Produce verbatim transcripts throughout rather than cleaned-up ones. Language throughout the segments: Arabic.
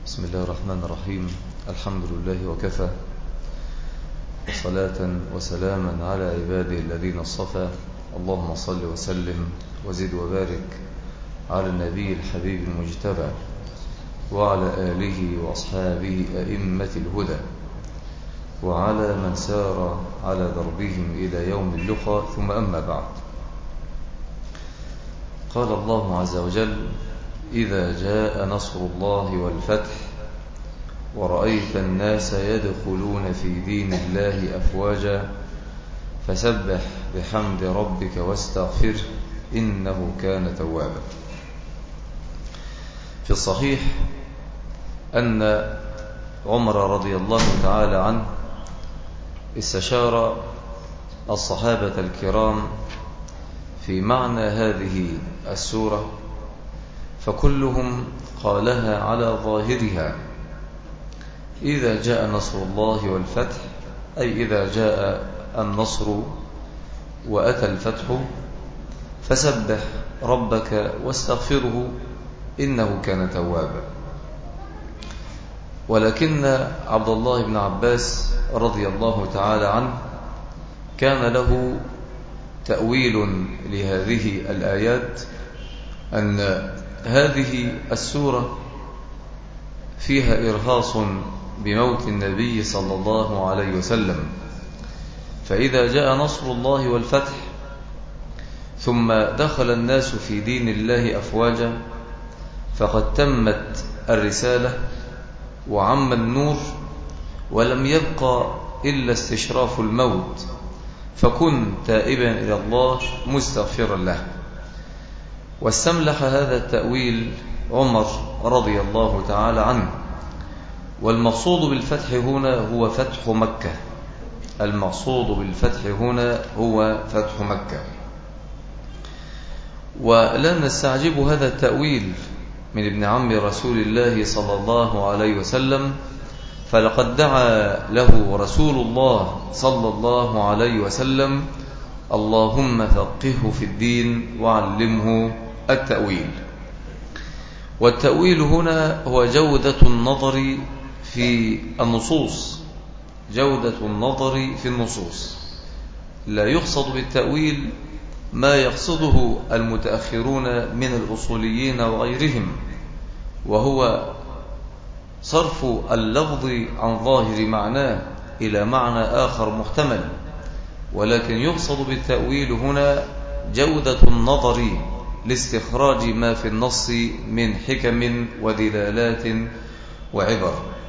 بسم الله الرحمن الرحيم. الحمد لله وكفى، صلاة وسلاما على عباده الذين اصطفى. اللهم صل وسلم وزد وبارك على النبي الحبيب المجتبى وعلى آله وأصحابه أئمة الهدى وعلى من سار على دربهم إلى يوم اللقاء، ثم أما بعد. قال الله عز وجل: إذا جاء نصر الله والفتح ورأيت الناس يدخلون في دين الله أفواجا فسبح بحمد ربك واستغفره إنه كان توابا. في الصحيح أن عمر رضي الله تعالى عنه استشار الصحابة الكرام في معنى هذه السورة، فكلهم قالها على ظاهرها: إذا جاء نصر الله والفتح، أي إذا جاء النصر وأتى الفتح فسبح ربك واستغفره إنه كان توابا. ولكن عبد الله بن عباس رضي الله تعالى عنه كان له تأويل لهذه الآيات، أن هذه السورة فيها إرهاص بموت النبي صلى الله عليه وسلم، فإذا جاء نصر الله والفتح ثم دخل الناس في دين الله أفواجا فقد تمت الرسالة وعم النور، ولم يبقى إلا استشراف الموت، فكن تائبا إلى الله مستغفرا له. واستملح هذا التأويل عمر رضي الله تعالى عنه. والمقصود بالفتح هنا هو فتح مكة، المقصود بالفتح هنا هو فتح مكة. ولا نستعجب هذا التأويل من ابن عم رسول الله صلى الله عليه وسلم، فلقد دعا له رسول الله صلى الله عليه وسلم: اللهم فقهه في الدين وعلمه التأويل. والتأويل هنا هو جودة النظر في النصوص، جودة النظر في النصوص. لا يقصد بالتأويل ما يقصده المتأخرون من الأصوليين وغيرهم، وهو صرف اللفظ عن ظاهر معناه إلى معنى آخر محتمل. ولكن يقصد بالتأويل هنا جودة النظر لاستخراج ما في النص من حكم ودلالات وعبر.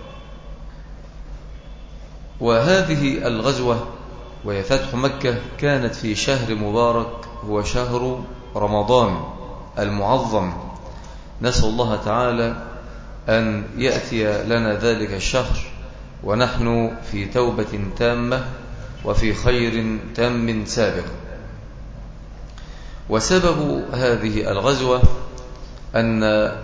وهذه الغزوة وهي فتح مكة كانت في شهر مبارك هو شهر رمضان المعظم. نسأل الله تعالى أن يأتي لنا ذلك الشهر ونحن في توبة تامة وفي خير تام سابق. وسبب هذه الغزوة أن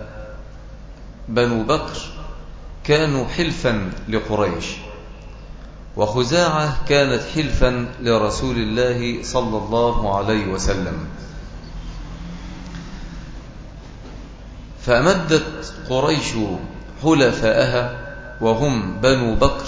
بنو بكر كانوا حلفا لقريش، وخزاعة كانت حلفا لرسول الله صلى الله عليه وسلم. فأمدت قريش حلفاءها وهم بنو بكر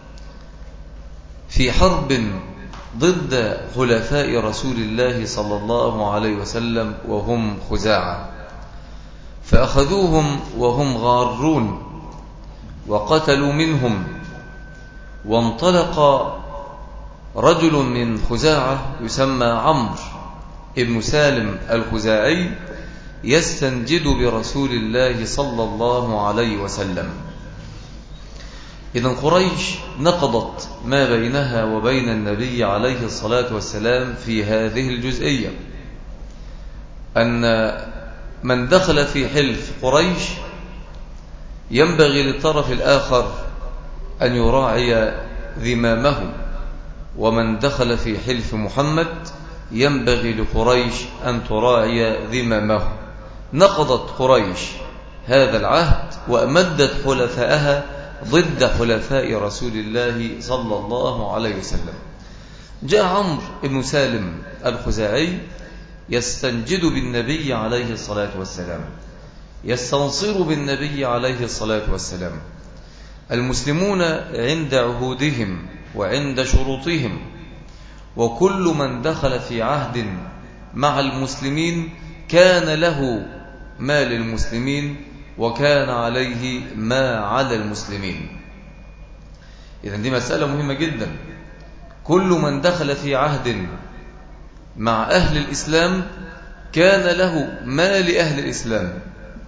في حرب ضد حلفاء رسول الله صلى الله عليه وسلم وهم خزاعة، فأخذوهم وهم غارون وقتلوا منهم. وانطلق رجل من خزاعة يسمى عمرو ابن سالم الخزاعي يستنجد برسول الله صلى الله عليه وسلم. إذن قريش نقضت ما بينها وبين النبي عليه الصلاة والسلام في هذه الجزئية، أن من دخل في حلف قريش ينبغي للطرف الآخر أن يراعي ذمامه، ومن دخل في حلف محمد ينبغي لقريش أن تراعي ذمامه. نقضت قريش هذا العهد وأمدت حلفاءها ضد حلفاء رسول الله صلى الله عليه وسلم. جاء عمرو بن سالم الخزاعي يستنجد بالنبي عليه الصلاة والسلام، يستنصر بالنبي عليه الصلاة والسلام. المسلمون عند عهودهم وعند شروطهم، وكل من دخل في عهد مع المسلمين كان له ما للمسلمين وكان عليه ما على المسلمين. إذن دي مسألة مهمة جدا. كل من دخل في عهد مع أهل الإسلام كان له ما لأهل الإسلام.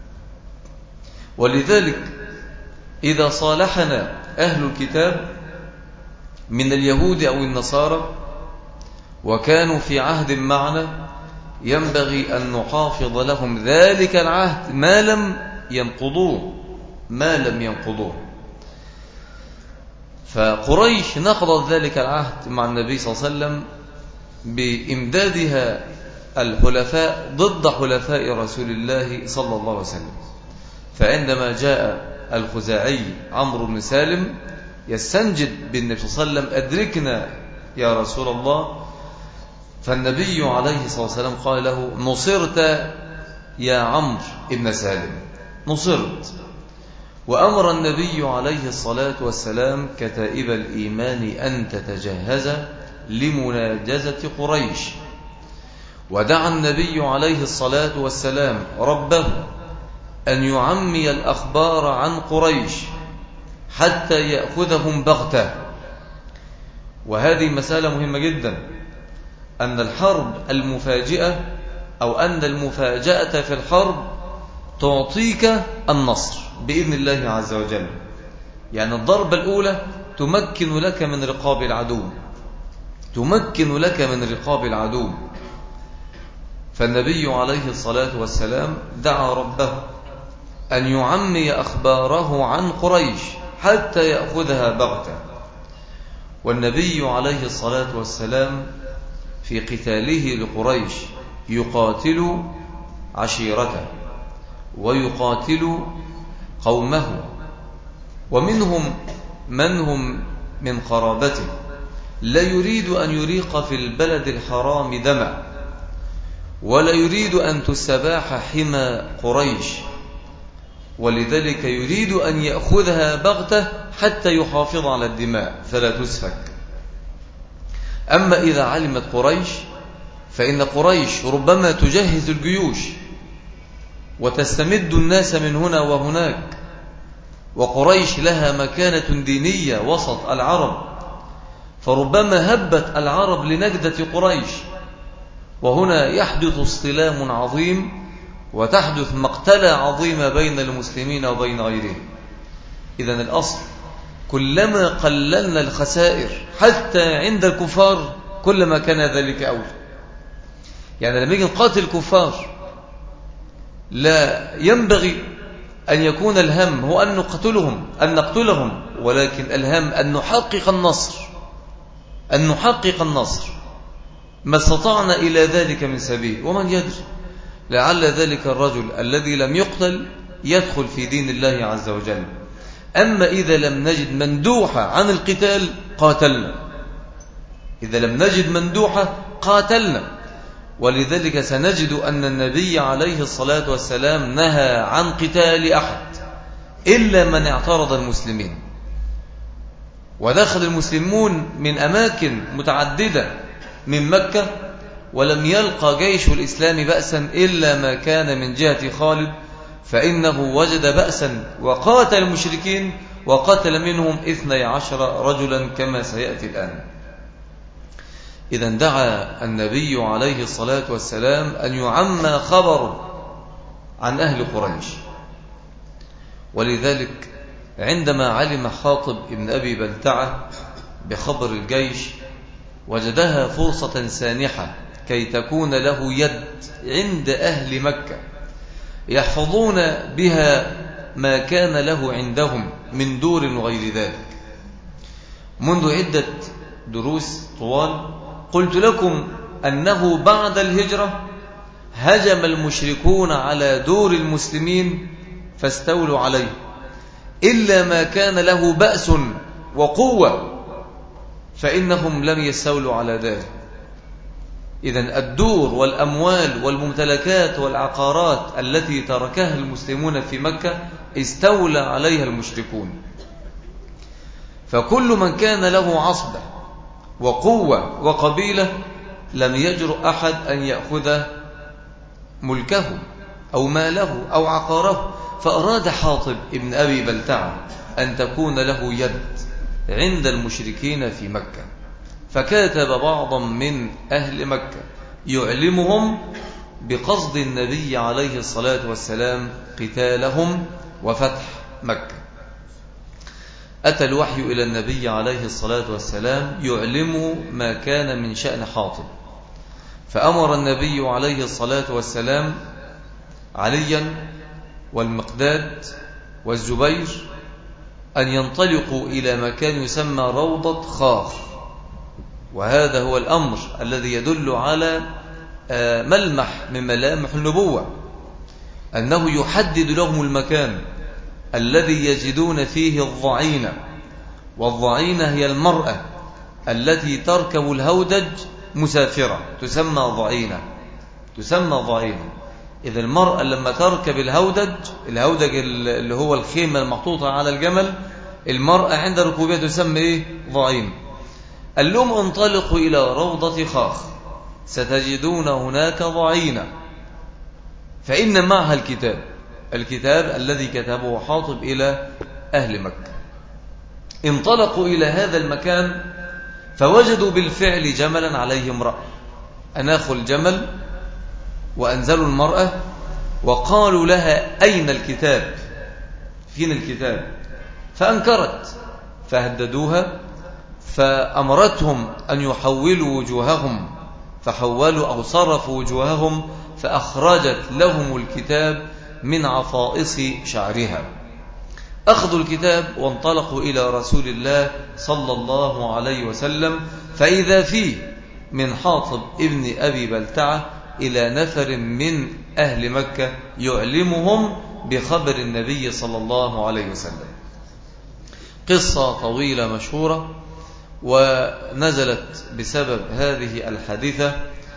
ولذلك إذا صالحنا أهل الكتاب من اليهود أو النصارى وكانوا في عهد معنا، ينبغي أن نحافظ لهم ذلك العهد ما لم ينقضوه ما لم ينقضوه فقريش نقضت ذلك العهد مع النبي صلى الله عليه وسلم بإمدادها الحلفاء ضد حلفاء رسول الله صلى الله عليه وسلم. فعندما جاء الخزاعي عمرو بن سالم يستنجد بالنبي صلى الله عليه وسلم: أدركنا يا رسول الله. فالنبي عليه الصلاة والسلام قال له: نصرت يا عمرو بن سالم، نصرت. وأمر النبي عليه الصلاة والسلام كتائب الإيمان أن تتجهز لمناجزة قريش. ودعا النبي عليه الصلاة والسلام ربه أن يعمي الأخبار عن قريش حتى يأخذهم بغتة. وهذه مسألة مهمة جدا، أن الحرب المفاجئة أو أن المفاجأة في الحرب تعطيك النصر بإذن الله عز وجل. يعني الضربة الأولى تمكن لك من رقاب العدو تمكن لك من رقاب العدو فالنبي عليه الصلاة والسلام دعا ربه أن يعمي أخباره عن قريش حتى يأخذها بغتة. والنبي عليه الصلاة والسلام في قتاله لقريش يقاتل عشيرته ويقاتل قومه، ومنهم من هم من قرابته، لا يريد أن يريق في البلد الحرام دما، ولا يريد أن تستباح حمى قريش، ولذلك يريد أن يأخذها بغتة حتى يحافظ على الدماء فلا تسفك. أما إذا علمت قريش فإن قريش ربما تجهز الجيوش وتستمد الناس من هنا وهناك، وقريش لها مكانة دينية وسط العرب، فربما هبت العرب لنجدة قريش، وهنا يحدث اصطلام عظيم وتحدث مقتلة عظيمة بين المسلمين وبين غيرهم. إذن الأصل كلما قللنا الخسائر حتى عند الكفار كلما كان ذلك أولى. يعني لما يجي نقاتل الكفار لا ينبغي أن يكون الهم هو أن نقتلهم أن نقتلهم ولكن الهم أن نحقق النصر أن نحقق النصر ما استطعنا إلى ذلك من سبيل. ومن يدري لعل ذلك الرجل الذي لم يقتل يدخل في دين الله عز وجل. أما إذا لم نجد مندوحة عن القتال قاتلنا إذا لم نجد مندوحة قاتلنا ولذلك سنجد أن النبي عليه الصلاة والسلام نهى عن قتال أحد إلا من اعترض المسلمين. ودخل المسلمون من أماكن متعددة من مكة ولم يلقى جيش الإسلام بأسا إلا ما كان من جهة خالد، فإنه وجد بأسا وقاتل المشركين وقتل منهم اثني عشر رجلا كما سيأتي الآن. إذن دعا النبي عليه الصلاة والسلام أن يعمى خبر عن أهل قريش. ولذلك عندما علم حاطب ابن أبي بلتعة بخبر الجيش وجدها فرصة سانحة كي تكون له يد عند أهل مكة يحفظون بها ما كان له عندهم من دور وغير ذلك. منذ عدة دروس طوال قلت لكم أنه بعد الهجرة هجم المشركون على دور المسلمين فاستولوا عليه إلا ما كان له بأس وقوة فإنهم لم يستولوا على ذلك. إذن الدور والأموال والممتلكات والعقارات التي تركها المسلمون في مكة استولى عليها المشركون. فكل من كان له عصبة وقوة وقبيلة لم يجرؤ أحد أن يأخذ ملكه أو ماله أو عقاره. فأراد حاطب ابن أبي بلتعة أن تكون له يد عند المشركين في مكة، فكاتب بعضا من أهل مكة يعلمهم بقصد النبي عليه الصلاة والسلام قتالهم وفتح مكة. أتى الوحي إلى النبي عليه الصلاة والسلام يعلمه ما كان من شأن حاطب، فأمر النبي عليه الصلاة والسلام عليا والمقداد والزبير أن ينطلقوا إلى مكان يسمى روضة خاخ، وهذا هو الأمر الذي يدل على ملمح من ملامح النبوة، أنه يحدد لهم المكان الذي يجدون فيه الضعينة. والضعينة هي المرأة التي تركب الهودج مسافرة تسمى ضعينة، تسمى ضعينة. إذا المرأة لما تركب الهودج، الهودج اللي هو الخيمة المحطوطة على الجمل، المرأة عند ركوبها تسمى إيه؟ ضعينة. قال لهم انطلقوا إلى روضة خاخ ستجدون هناك ضعينة، فإن معها الكتاب، الكتاب الذي كتبه حاطب إلى أهل مكة. انطلقوا إلى هذا المكان فوجدوا بالفعل جملا عليه امرأة، أناخوا الجمل وأنزلوا المرأة وقالوا لها أين الكتاب؟ فين الكتاب؟ فأنكرت، فهددوها، فأمرتهم أن يحولوا وجوههم، فحولوا أو صرفوا وجوههم، فأخرجت لهم الكتاب من عفائص شعرها. أخذوا الكتاب وانطلقوا إلى رسول الله صلى الله عليه وسلم، فإذا فيه من حاطب ابن أبي بلتعة إلى نفر من أهل مكة يعلمهم بخبر النبي صلى الله عليه وسلم. قصة طويلة مشهورة، ونزلت بسبب هذه الحادثة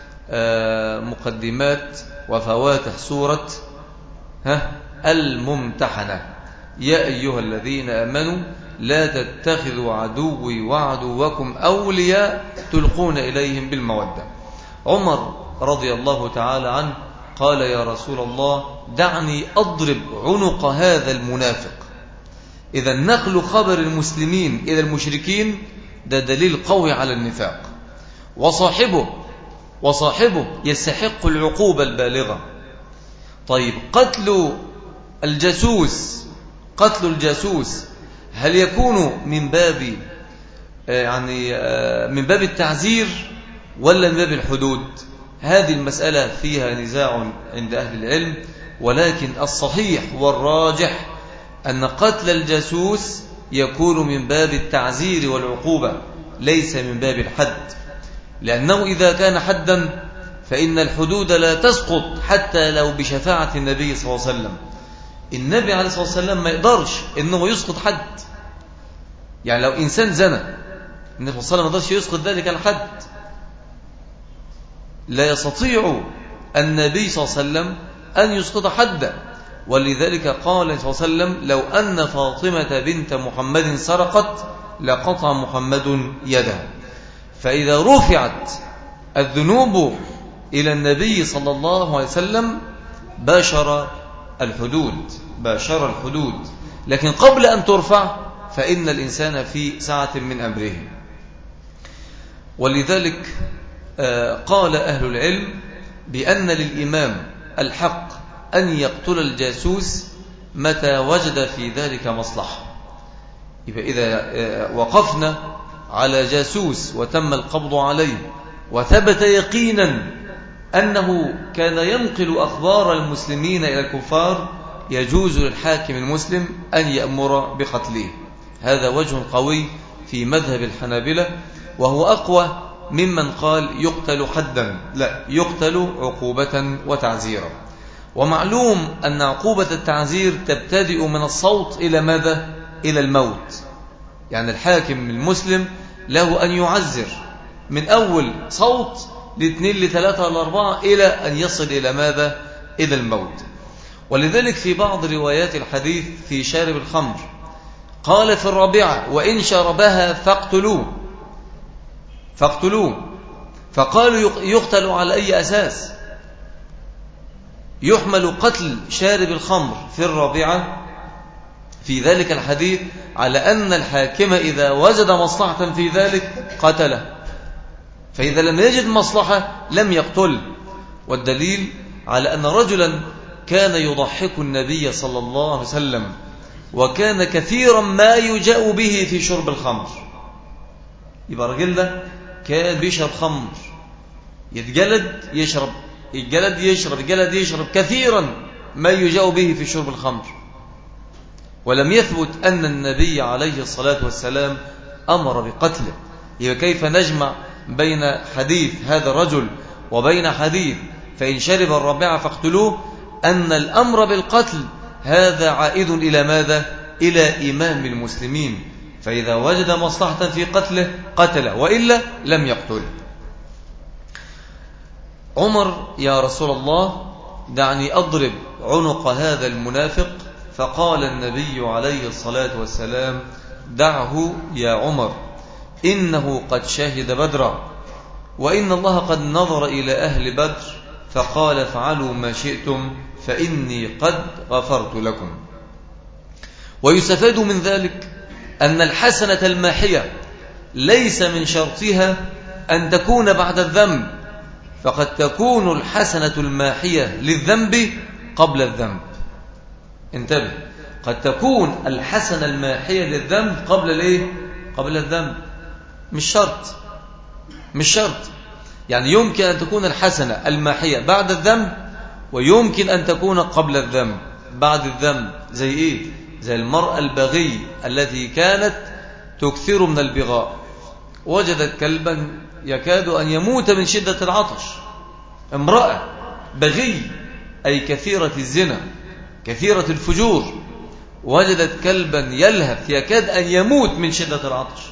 مقدمات وفواتح سورة ها الممتحنة. يا أيها الذين آمنوا لا تتخذوا عدوي وعدوكم أولياء تلقون إليهم بالمودة. عمر رضي الله تعالى عنه قال يا رسول الله دعني أضرب عنق هذا المنافق. إذا نقل خبر المسلمين إلى المشركين ده دليل قوي على النفاق، وصاحبه وصاحبه يستحق العقوبة البالغة. طيب قتل الجاسوس، قتل الجاسوس هل يكون من باب يعني من باب التعزير ولا من باب الحدود؟ هذه المسألة فيها نزاع عند أهل العلم، ولكن الصحيح والراجح أن قتل الجاسوس يكون من باب التعزير والعقوبة ليس من باب الحد، لأنه إذا كان حدا فإن الحدود لا تسقط حتى لو بشفاعة النبي صلى الله عليه وسلم. النبي عليه الصلاة والسلام ما يقدرش إنه يسقط حد، يعني لو إنسان زنى النبي صلى الله عليه وسلم ما يقدرش يسقط ذلك الحد، لا يستطيع النبي صلى الله عليه وسلم أن يسقط حدا. ولذلك قال صلى الله عليه وسلم لو أن فاطمة بنت محمد سرقت لقطع محمد يدها. فإذا رفعت الذنوب إلى النبي صلى الله عليه وسلم باشر الحدود، باشر الحدود، لكن قبل أن ترفع فإن الإنسان في ساعة من أمره. ولذلك قال أهل العلم بأن للإمام الحق أن يقتل الجاسوس متى وجد في ذلك مصلحة. إذا وقفنا على جاسوس وتم القبض عليه وثبت يقينا أنه كان ينقل أخبار المسلمين إلى الكفار، يجوز للحاكم المسلم أن يأمر بقتله. هذا وجه قوي في مذهب الحنابلة، وهو أقوى ممن قال يقتل حدا، لا، يقتل عقوبة وتعزيرا. ومعلوم أن عقوبة التعزير تبتدئ من الصوت إلى ماذا؟ إلى الموت. يعني الحاكم المسلم له أن يعزر من أول صوت لاثنين لثلاثة لأربعة إلى أن يصل إلى ماذا؟ إلى الموت. ولذلك في بعض روايات الحديث في شارب الخمر قال في الرابعة وإن شربها فاقتلوه فاقتلوه فقالوا يقتل على أي أساس؟ يحمل قتل شارب الخمر في الرابعة في ذلك الحديث على أن الحاكم إذا وجد مصلحة في ذلك قتله، فإذا لم يجد مصلحة لم يقتل. والدليل على أن رجلا كان يضحك النبي صلى الله عليه وسلم وكان كثيرا ما يجاء به في شرب الخمر. يبقى رجل ده كان بيشرب خمر، يتجلد يشرب، يتجلد يشرب، يتجلد يشرب، كثيرا ما يجاء به في شرب الخمر، ولم يثبت أن النبي عليه الصلاة والسلام أمر بقتله. يبقى كيف نجمع بين حديث هذا الرجل وبين حديث فإن شرب الرابعة فاقتلوه؟ أن الأمر بالقتل هذا عائد إلى ماذا؟ إلى إمام المسلمين، فإذا وجد مصلحة في قتله قتله، وإلا لم يقتله. عمر يا رسول الله دعني أضرب عنق هذا المنافق، فقال النبي عليه الصلاة والسلام دعه يا عمر إنه قد شهد بدرا، وإن الله قد نظر إلى أهل بدر فقال افعلوا ما شئتم فإني قد غفرت لكم. ويستفاد من ذلك أن الحسنة الماحية ليس من شرطها أن تكون بعد الذنب، فقد تكون الحسنة الماحية للذنب قبل الذنب. انتبه، قد تكون الحسنة الماحية للذنب قبل الايه؟ قبل الذنب. مش شرط، مش شرط. يعني يمكن أن تكون الحسنة الماحية بعد الذنب، ويمكن أن تكون قبل الذنب بعد الذنب. زي إيه؟ زي المرأة البغي التي كانت تكثر من البغاء، وجدت كلبا يكاد أن يموت من شدة العطش. امرأة بغي أي كثيرة الزنا كثيرة الفجور، وجدت كلبا يلهث يكاد أن يموت من شدة العطش،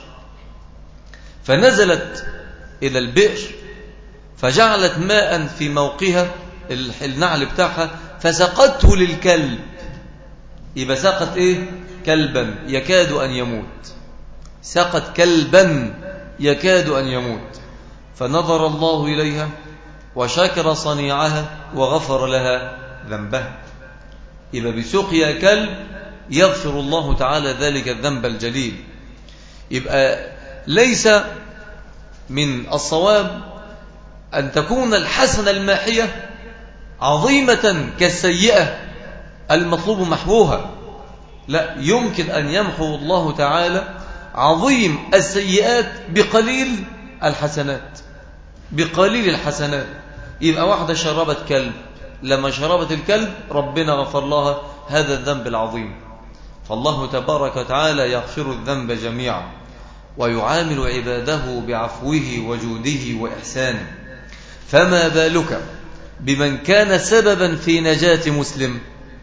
فنزلت إلى البئر فجعلت ماء في موقها النعل بتاعها فسقته للكلب. يبقى سقت إيه؟ كلبا يكاد أن يموت، سقت كلبا يكاد أن يموت، فنظر الله إليها وشكر صنيعها وغفر لها ذنبها. يبقى بسقيا كلب يغفر الله تعالى ذلك الذنب الجليل. يبقى ليس من الصواب أن تكون الحسنة الماحية عظيمة كالسيئة المطلوب محوها، لا، يمكن أن يمحو الله تعالى عظيم السيئات بقليل الحسنات، بقليل الحسنات. يبقى واحدة شربت كلب، لما شربت الكلب ربنا غفر لها هذا الذنب العظيم. فالله تبارك وتعالى يغفر الذنب جميعا ويعامل عباده بعفوه وجوده وإحسانه، فما بالك بمن كان سببا في نجاة مسلم،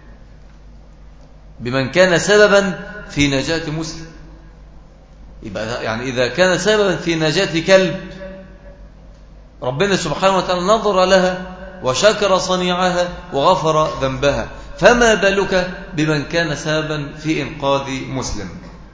بمن كان سببا في نجاة مسلم. يبقى يعني إذا كان سببا في نجاة كلب ربنا سبحانه وتعالى نظر لها وشكر صنيعها وغفر ذنبها، فما بالك بمن كان سببا في إنقاذ مسلم.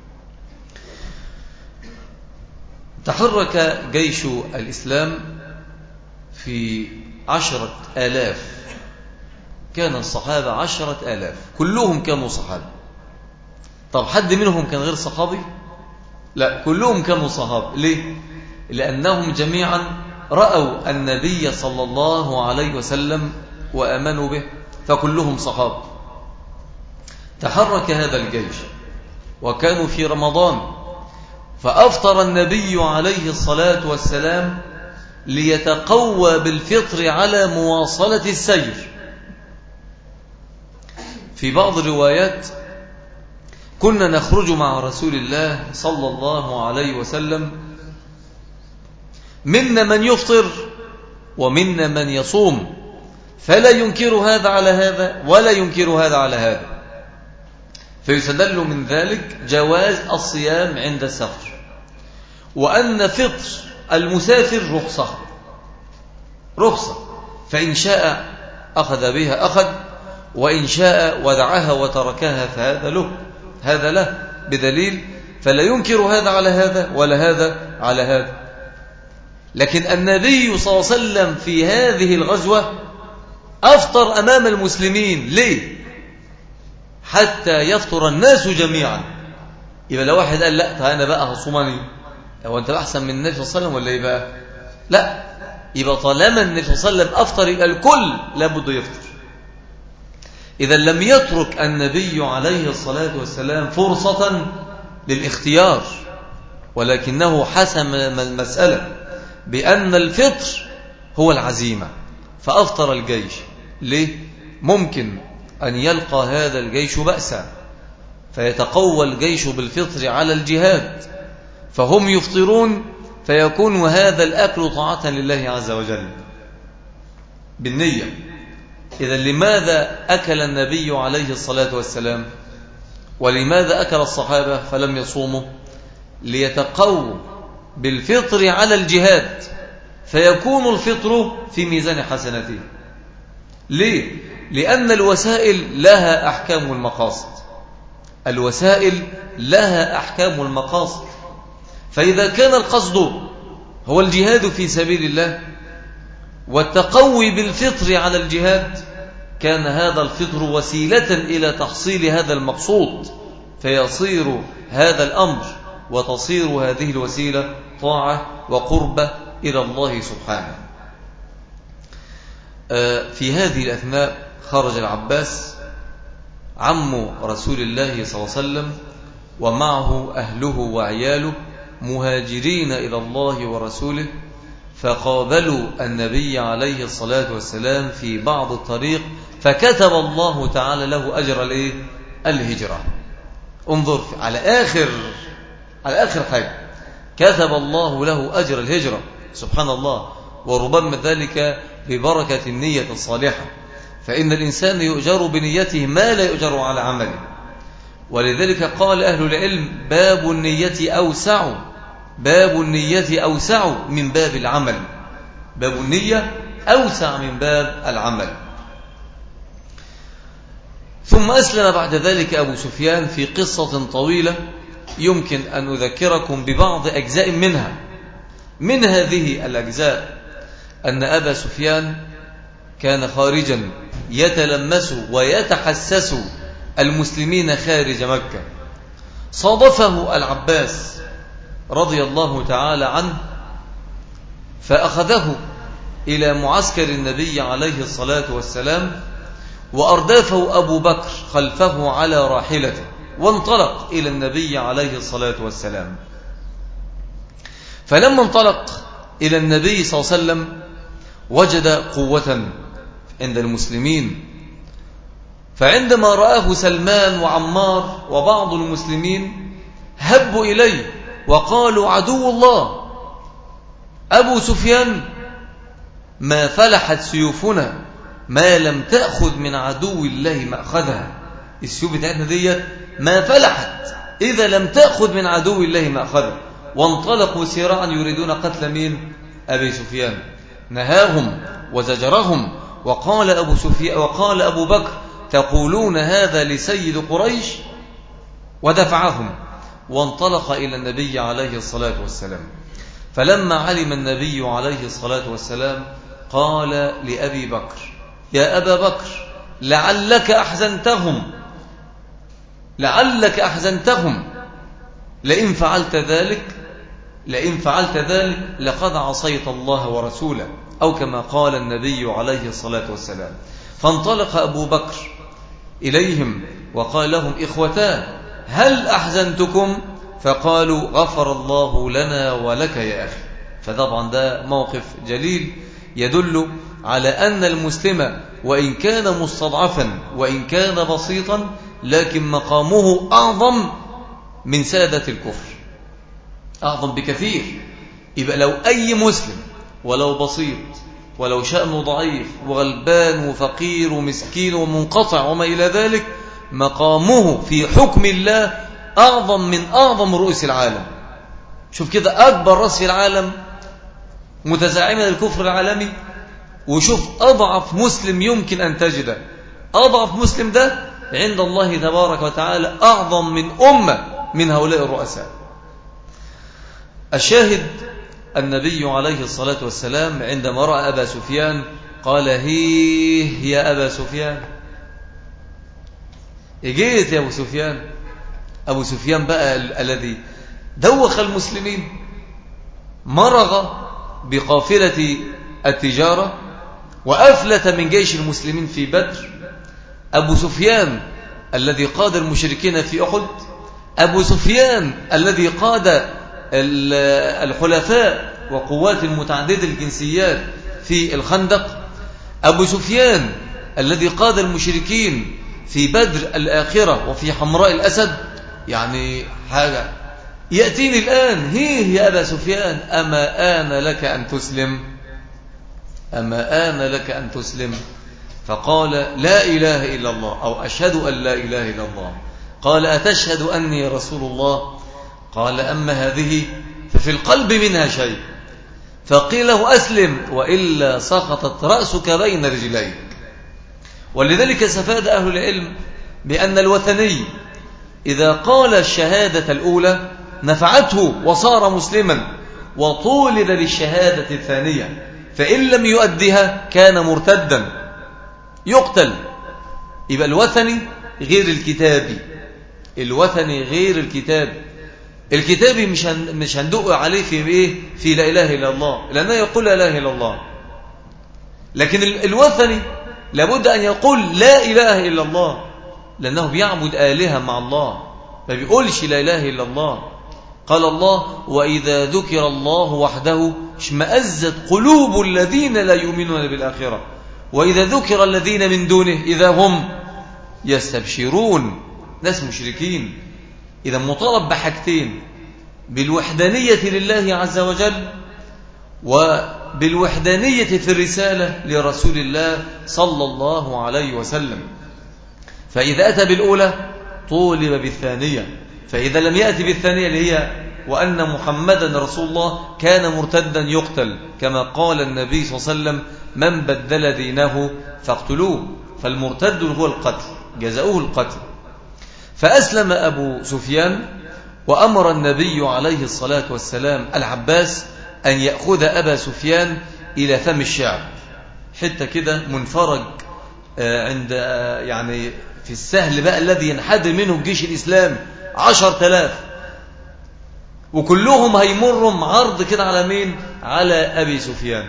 تحرك جيش الإسلام في عشرة آلاف، كان الصحابة عشرة آلاف، كلهم كانوا صحابة. طب حد منهم كان غير صحابي؟ لا، كلهم كانوا صحابة. ليه؟ لأنهم جميعا رأوا النبي صلى الله عليه وسلم وآمنوا به، فكلهم صحابة. تحرك هذا الجيش وكانوا في رمضان، فأفطر النبي عليه الصلاة والسلام ليتقوى بالفطر على مواصلة السير. في بعض الروايات كنا نخرج مع رسول الله صلى الله عليه وسلم، منا من يفطر ومنا من يصوم، فلا ينكر هذا على هذا ولا ينكر هذا على هذا، فيستدل من ذلك جواز الصيام عند السفر، وأن فطر المسافر رخصة. رخصة، فإن شاء أخذ بها أخذ، وإن شاء ودعها وتركها فهذا له، هذا له بدليل، فلا ينكر هذا على هذا ولا هذا على هذا. لكن النبي صلى الله عليه وسلم في هذه الغزوة أفطر أمام المسلمين. ليه؟ حتى يفطر الناس جميعا. يبقى لو واحد قال لا أنا بقى هصومني، هو أنت أحسن من النبي صلى الله عليه وسلم ولا إيه بقى؟ لا، يبقى طالما النبي صلى الله عليه وسلم أفطر يبقى الكل لابد يفطر. إذا لم يترك النبي عليه الصلاة والسلام فرصة للاختيار، ولكنه حسم المسألة بأن الفطر هو العزيمة، فأفطر الجيش. ليه؟ ممكن أن يلقى هذا الجيش بأسا، فيتقوى الجيش بالفطر على الجهاد، فهم يفطرون فيكون هذا الأكل طاعة لله عز وجل بالنية. إذا لماذا أكل النبي عليه الصلاة والسلام؟ ولماذا أكل الصحابة فلم يصوموا؟ ليتقووا بالفطر على الجهاد، فيكون الفطر في ميزان حسناته. ليه؟ لأن الوسائل لها أحكام المقاصد، الوسائل لها أحكام المقاصد. فإذا كان القصد هو الجهاد في سبيل الله والتقوي بالفطر على الجهاد، كان هذا الفطر وسيلة إلى تحصيل هذا المقصود، فيصير هذا الأمر وتصير هذه الوسيلة طاعة وقربة إلى الله سبحانه. في هذه الأثناء خرج العباس عم رسول الله صلى الله عليه وسلم ومعه أهله وعياله مهاجرين إلى الله ورسوله، فقابلوا النبي عليه الصلاة والسلام في بعض الطريق، فكتب الله تعالى له أجر الإيه؟ الهجرة. انظر على آخر على آخر حاجة كتب الله له أجر الهجرة، سبحان الله. وربما ذلك ببركة النية الصالحة، فإن الإنسان يؤجر بنيته ما لا يؤجر على عمله. ولذلك قال أهل العلم باب النية أوسع، باب النية أوسع من باب العمل، باب النية أوسع من باب العمل. ثم أسلم بعد ذلك أبو سفيان في قصة طويلة يمكن أن أذكركم ببعض أجزاء منها. من هذه الأجزاء أن أبا سفيان كان خارجا يتلمس ويتحسس المسلمين خارج مكة، صادفه العباس رضي الله تعالى عنه، فأخذه إلى معسكر النبي عليه الصلاة والسلام، وأردافه أبو بكر خلفه على راحلته، وانطلق إلى النبي عليه الصلاة والسلام. فلما انطلق إلى النبي صلى الله عليه وسلم وجد قوة عند المسلمين، فعندما رآه سلمان وعمار وبعض المسلمين هبوا إليه وقالوا عدو الله. أبو سفيان ما فلحت سيوفنا ما لم تأخذ من عدو الله مأخذها، السيوف بتاعتنا ديت ما فلحت إذا لم تأخذ من عدو الله مأخذها. وانطلقوا سراعا يريدون قتل مين؟ أبي سفيان. نهاهم وزجرهم وقال أبو سفيان وقال أبو بكر تقولون هذا لسيد قريش، ودفعهم وانطلق إلى النبي عليه الصلاة والسلام. فلما علم النبي عليه الصلاة والسلام قال لأبي بكر يا أبا بكر لعلك أحزنتهم لعلك أحزنتهم لئن فعلت ذلك لئن فعلت ذلك لقد عصيت الله ورسوله، أو كما قال النبي عليه الصلاة والسلام. فانطلق أبو بكر إليهم وقال لهم إخوتان هل أحزنتكم؟ فقالوا غفر الله لنا ولك يا أخي. فطبعا ده موقف جليل يدل على أن المسلم وإن كان مستضعفا وإن كان بسيطا لكن مقامه أعظم من سادة الكفر، أعظم بكثير. يبقى لو أي مسلم ولو بسيط ولو شأنه ضعيف وغلبان وفقير ومسكين ومنقطع وما إلى ذلك، مقامه في حكم الله أعظم من أعظم رؤوس العالم. شوف كده أكبر رأس في العالم متزعما الكفر العالمي وشوف أضعف مسلم يمكن أن تجده، أضعف مسلم ده عند الله تبارك وتعالى أعظم من أمة من هؤلاء الرؤساء. الشاهد النبي عليه الصلاة والسلام عندما رأى أبا سفيان قال هيه يا أبا سفيان، اجيت يا أبو سفيان. أبو سفيان بقى الذي دوخ المسلمين، مرغ بقافلة التجارة وأفلت من جيش المسلمين في بدر. أبو سفيان الذي قاد المشركين في أحد، أبو سفيان الذي قاد الحلفاء وقوات المتعددة الجنسيات في الخندق، أبو سفيان الذي قاد المشركين في بدر الآخرة وفي حمراء الأسد. يعني حاجة يأتيني الآن هيه يا أبا سفيان أما آن لك أن تسلم، أما آن لك أن تسلم. فقال لا إله إلا الله أو أشهد أن لا إله إلا الله. قال أتشهد أني رسول الله؟ قال أما هذه ففي القلب منها شيء. فقيل له أسلم وإلا سقطت رأسك بين رجليك. ولذلك استفاد أهل العلم بأن الوثني إذا قال الشهادة الأولى نفعته وصار مسلما، وطولب للشهادة الثانية، فإن لم يؤدها كان مرتدا يقتل. يبقى الوثني غير الكتابي، الوثني غير الكتابي. الكتابي مش مش هندق عليه في ايه؟ في لا اله الا الله، لانه يقول لا اله الا الله. لكن الوثني لابد ان يقول لا اله الا الله، لانه بيعبد آلهة مع الله، ما بيقولش لا اله الا الله. قال الله واذا ذكر الله وحده اشمأزت قلوب الذين لا يؤمنون بالآخرة واذا ذكر الذين من دونه اذا هم يستبشرون. ناس مشركين. إذا مطالب بحاجتين، بالوحدانية لله عز وجل وبالوحدانية في الرسالة لرسول الله صلى الله عليه وسلم. فإذا أتى بالأولى طولب بالثانية، فإذا لم يأتي بالثانية اللي هي وأن محمدا رسول الله كان مرتدا يقتل، كما قال النبي صلى الله عليه وسلم من بدل دينه فاقتلوه. فالمرتد هو القتل، جزاؤه القتل. فأسلم أبو سفيان وأمر النبي عليه الصلاة والسلام العباس أن يأخذ أبا سفيان إلى فم الشعب، حتى كده منفرج عند يعني في السهل بقى الذي ينحدر منه الجيش الإسلامي عشر تلاف، وكلهم هيمرهم عرض كده على مين؟ على أبي سفيان.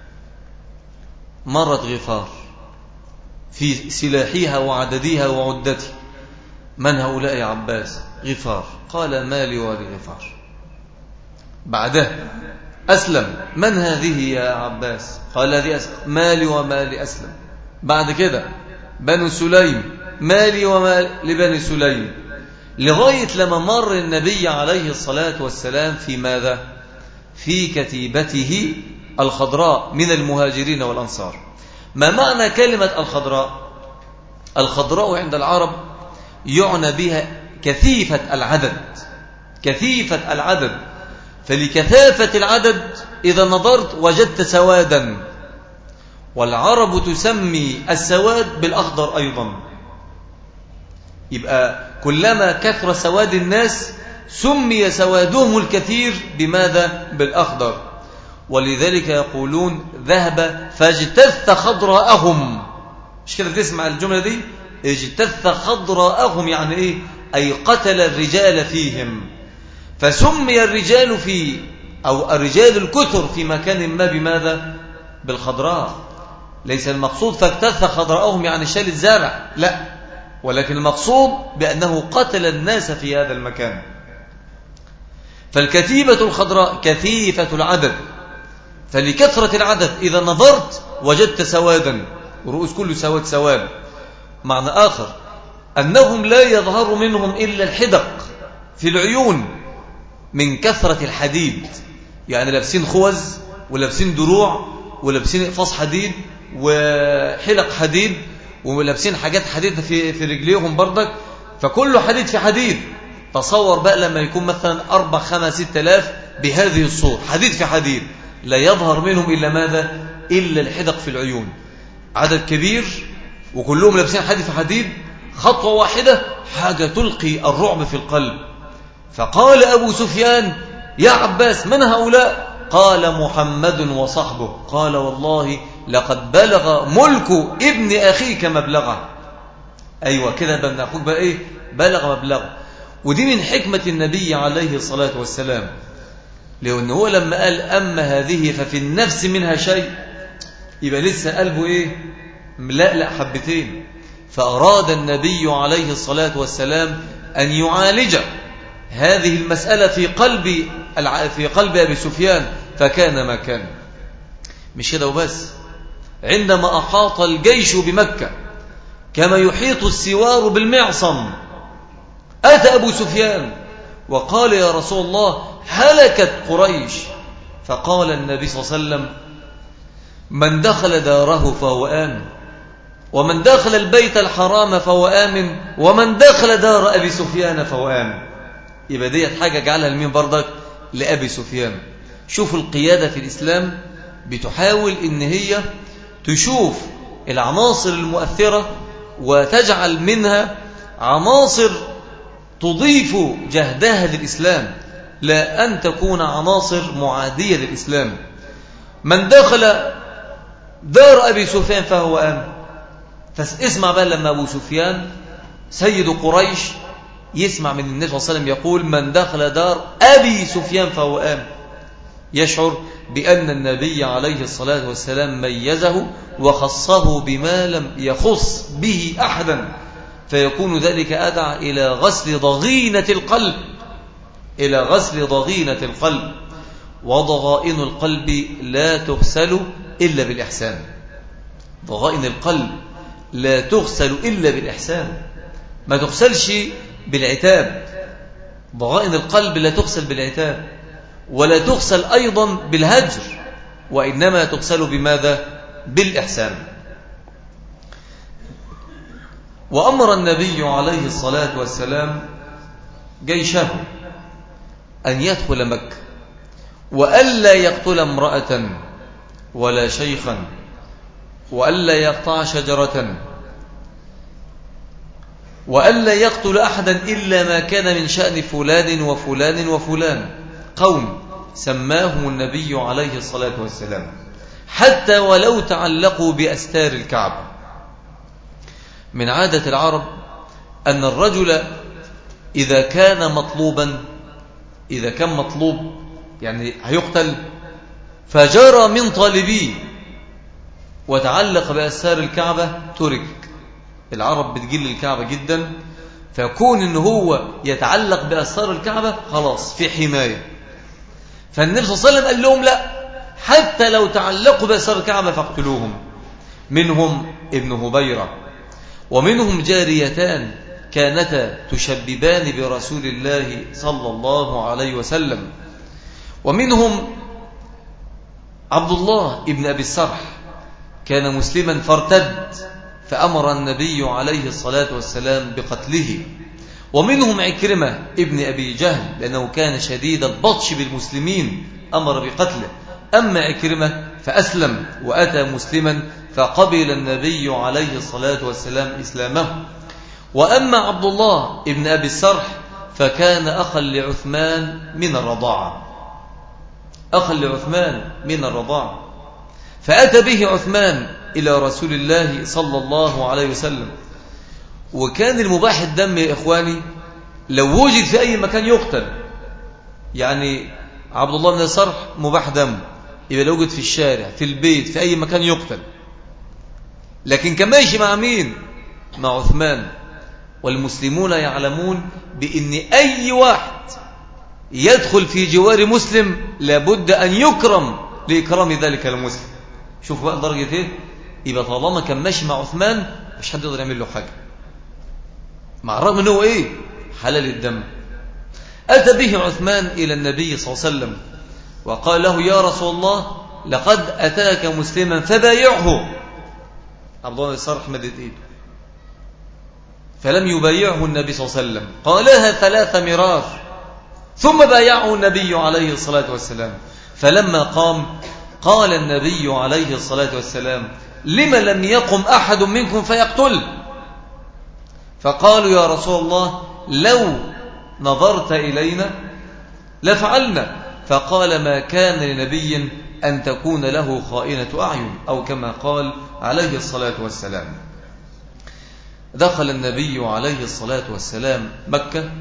مرت غفار في سلاحها وعددها وعدتها. من هؤلاء يا عباس؟ غفار. قال مالي ولغفار. بعده أسلم. من هذه يا عباس؟ قال هذه أسلم. مالي ومالي أسلم. بعد كده بنو سليم. مالي ومالي لبني سليم. لغاية لما مر النبي عليه الصلاة والسلام في ماذا؟ في كتيبته الخضراء من المهاجرين والأنصار. ما معنى كلمة الخضراء؟ الخضراء عند العرب يعنى بها كثيفة العدد، كثيفة العدد. فلكثافة العدد إذا نظرت وجدت سوادا، والعرب تسمي السواد بالأخضر أيضا. يبقى كلما كثر سواد الناس سمي سوادهم الكثير بماذا؟ بالأخضر. ولذلك يقولون ذهب فاجتث خضراءهم. مش كده تسمع الجملة دي؟ اجتث خضراءهم يعني ايه؟ أي قتل الرجال فيهم. فسمي الرجال في أو الرجال الكثر في مكان ما بماذا؟ بالخضراء. ليس المقصود فاجتث خضراءهم يعني شال الزرع، لا، ولكن المقصود بأنه قتل الناس في هذا المكان. فالكتيبة الخضراء كثيفة العدد، فلكثرة العدد إذا نظرت وجدت سوادا، ورؤوس كل سواد سواد. معنى آخر أنهم لا يظهر منهم إلا الحدق في العيون من كثرة الحديد، يعني لابسين خوذ ولابسين دروع ولابسين إقفاص حديد وحلق حديد ولابسين حاجات حديد في في رجليهم بردك، فكله حديد في حديد. تصور بقى لما يكون مثلا أربع خمس ست آلاف بهذه الصورة حديد في حديد، لا يظهر منهم إلا ماذا؟ إلا الحدق في العيون، عدد كبير وكلهم لابسين حديد في حديد، خطوة واحدة حاجة تلقي الرعب في القلب. فقال أبو سفيان يا عباس من هؤلاء؟ قال محمد وصحبه. قال والله لقد بلغ ملك ابن أخيك مبلغه. أيوة كده ابن أخوك بقى إيه؟ بلغ مبلغه. ودي من حكمة النبي عليه الصلاة والسلام، لأنه هو لما قال أما هذه ففي النفس منها شيء، يبقى لسه قلبه إيه؟ ملألأ حبتين. فأراد النبي عليه الصلاة والسلام أن يعالج هذه المسألة في قلب في قلب أبي سفيان، فكان ما كان. مش كده وبس، عندما أحاط الجيش بمكة كما يحيط السوار بالمعصم، أتى أبو سفيان وقال يا رسول الله هلكت قريش. فقال النبي صلى الله عليه وسلم من دخل داره فهو آمن، ومن دخل البيت الحرام فهو آمن، ومن دخل دار أبي سفيان فهو آمن. يبقى ديت حاجة جعلها لمين بردك؟ لأبي سفيان. شوف القيادة في الإسلام بتحاول إن هي تشوف العناصر المؤثرة وتجعل منها عناصر تضيف جهدها للإسلام، لا أن تكون عناصر معادية للإسلام. من دخل دار أبي سفيان فهو آمن. فاسمع بقى لما أبو سفيان سيد قريش يسمع من النبي صلى الله عليه وسلم يقول من دخل دار أبي سفيان فهو آمن، يشعر بأن النبي عليه الصلاة والسلام ميزه وخصه بما لم يخص به أحدا، فيكون ذلك أدعى إلى غسل ضغينة القلب، إلى غسل ضغينة القلب. وضغائن القلب لا تغسل إلا بالإحسان. ضغائن القلب لا تغسل إلا بالإحسان، ما تغسلش بالعتاب. ضغائن القلب لا تغسل بالعتاب، ولا تغسل أيضا بالهجر، وإنما تغسل بماذا؟ بالإحسان. وأمر النبي عليه الصلاة والسلام جيشه أن يدخل مكة، وألا يقتل امرأة ولا شيخا، وألا يقطع شجرة، وألا يقتل أحدا إلا ما كان من شأن فلان وفلان وفلان، قوم سماهم النبي عليه الصلاة والسلام، حتى ولو تعلقوا بأستار الكعبة. من عادة العرب أن الرجل إذا كان مطلوبا، إذا كان مطلوب يعني هيقتل، فجرى من طالبيه وتعلق بأستار الكعبة ترك. العرب بتجل الكعبة جدا، فيكون إن هو يتعلق بأستار الكعبة خلاص في حماية. فالنبي صلى الله عليه وسلم قال لهم لا، حتى لو تعلقوا بأستار الكعبة فاقتلوهم. منهم ابن هبيرة، ومنهم جاريتان كانتا تشببان برسول الله صلى الله عليه وسلم، ومنهم عبد الله ابن أبي السرح كان مسلما فارتد، فأمر النبي عليه الصلاة والسلام بقتله. ومنهم عكرمة ابن أبي جهل لأنه كان شديد البطش بالمسلمين، أمر بقتله. أما عكرمة فأسلم وأتى مسلما، فقبل النبي عليه الصلاة والسلام إسلامه. وأما عبد الله ابن أبي السرح فكان أخا لعثمان من الرضاعة، أخا لعثمان من الرضاعة. فأتى به عثمان إلى رسول الله صلى الله عليه وسلم. وكان المباح الدم يا إخواني لو وجد في أي مكان يقتل، يعني عبد الله بن السرح مباح دم، يبقى لو وجد في الشارع في البيت في أي مكان يقتل. لكن كان ماشي مع مين؟ مع عثمان. والمسلمون يعلمون بأن أي واحد يدخل في جوار مسلم لابد أن يكرم لإكرام ذلك المسلم. شوف بقى درجة إيه؟ يبقى طالما كان ماشي مع عثمان مش حد يقدر يعمل له حاجة، مع الرغم أنه إيه؟ حلال الدم. أتى به عثمان إلى النبي صلى الله عليه وسلم وقال له يا رسول الله لقد أتاك مسلما فبايعه. عبد الله بن السرح مدد إيده فلم يبايعه النبي صلى الله عليه وسلم، قالها ثلاث مرار ثم بايعه النبي عليه الصلاة والسلام. فلما قام قال النبي عليه الصلاة والسلام: لم لم يقم أحد منكم فيقتل؟ فقالوا: يا رسول الله لو نظرت إلينا لفعلنا. فقال: ما كان لنبي أن تكون له خائنة أعين، أو كما قال عليه الصلاة والسلام. دخل النبي عليه الصلاة والسلام مكة،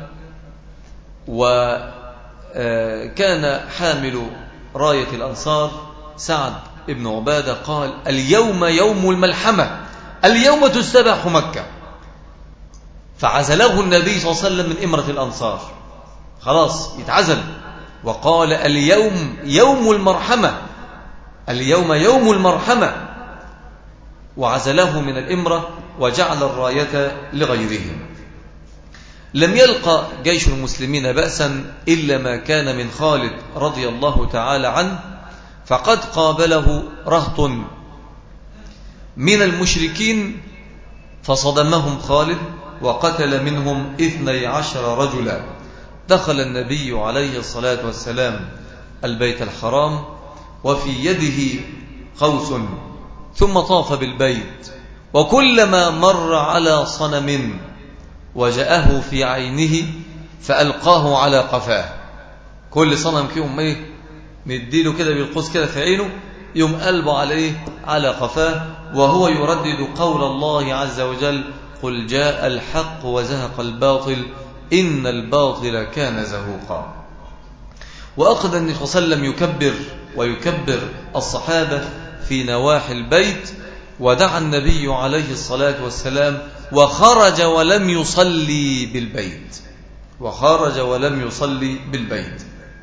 وكان حامل راية الأنصار سعد بن عبادة قال: اليوم يوم الملحمة، اليوم تستباح مكة. فعزله النبي صلى الله عليه وسلم من إمرة الأنصار، خلاص يتعزل، وقال: اليوم يوم المرحمة، اليوم يوم المرحمة، وعزله من الإمرة وجعل الراية لغيرهم. لم يلقى جيش المسلمين بأسا إلا ما كان من خالد رضي الله تعالى عنه، فقد قابله رهط من المشركين فصدمهم خالد وقتل منهم اثني عشر رجلا. دخل النبي عليه الصلاة والسلام البيت الحرام وفي يده قوس، ثم طاف بالبيت، وكلما مر على صنم وجاءه في عينه فألقاه على قفاه. كل صنم كيهم ايه مديله كده بالقوس كده في عينه، يوم قلبه عليه على قفاه، وهو يردد قول الله عز وجل: قل جاء الحق وزهق الباطل إن الباطل كان زهوقا. وأخذ النبي صلى الله عليه وسلم يكبر ويكبر الصحابة في نواحي البيت، ودعا النبي عليه الصلاة والسلام وخرج ولم يصلي بالبيت، وخرج ولم يصلي بالبيت.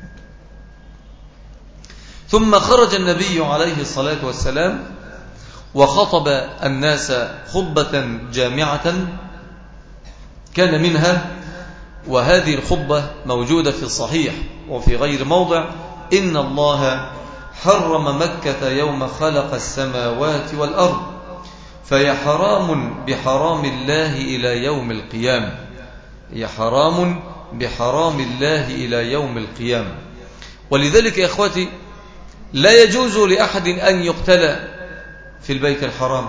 ثم خرج النبي عليه الصلاة والسلام وخطب الناس خطبة جامعة كان منها، وهذه الخطبة موجودة في الصحيح وفي غير موضع: إن الله حرم مكة يوم خلق السماوات والأرض، فهي حرام بحرام الله إلى يوم القيامة، هي حرام بحرام الله إلى يوم القيامة. ولذلك يا إخوتي لا يجوز لأحد أن يقتل في البيت الحرام،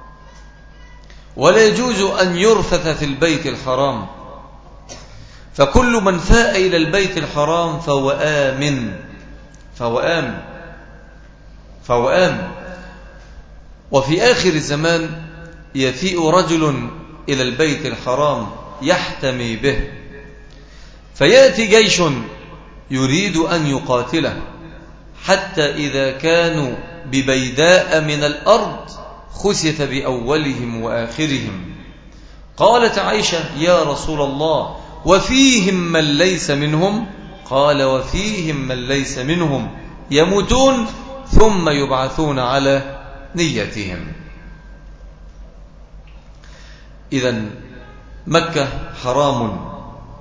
ولا يجوز أن يرفث في البيت الحرام، فكل من فاء إلى البيت الحرام فهو آمن، فهو آمن فهو آمن. وفي آخر الزمان يفيء رجل إلى البيت الحرام يحتمي به، فيأتي جيش يريد أن يقاتله، حتى إذا كانوا ببيداء من الأرض خسف بأولهم وآخرهم. قالت عائشة: يا رسول الله وفيهم من ليس منهم؟ قال: وفيهم من ليس منهم، يموتون ثم يبعثون على نيتهم. إذن مكة حرام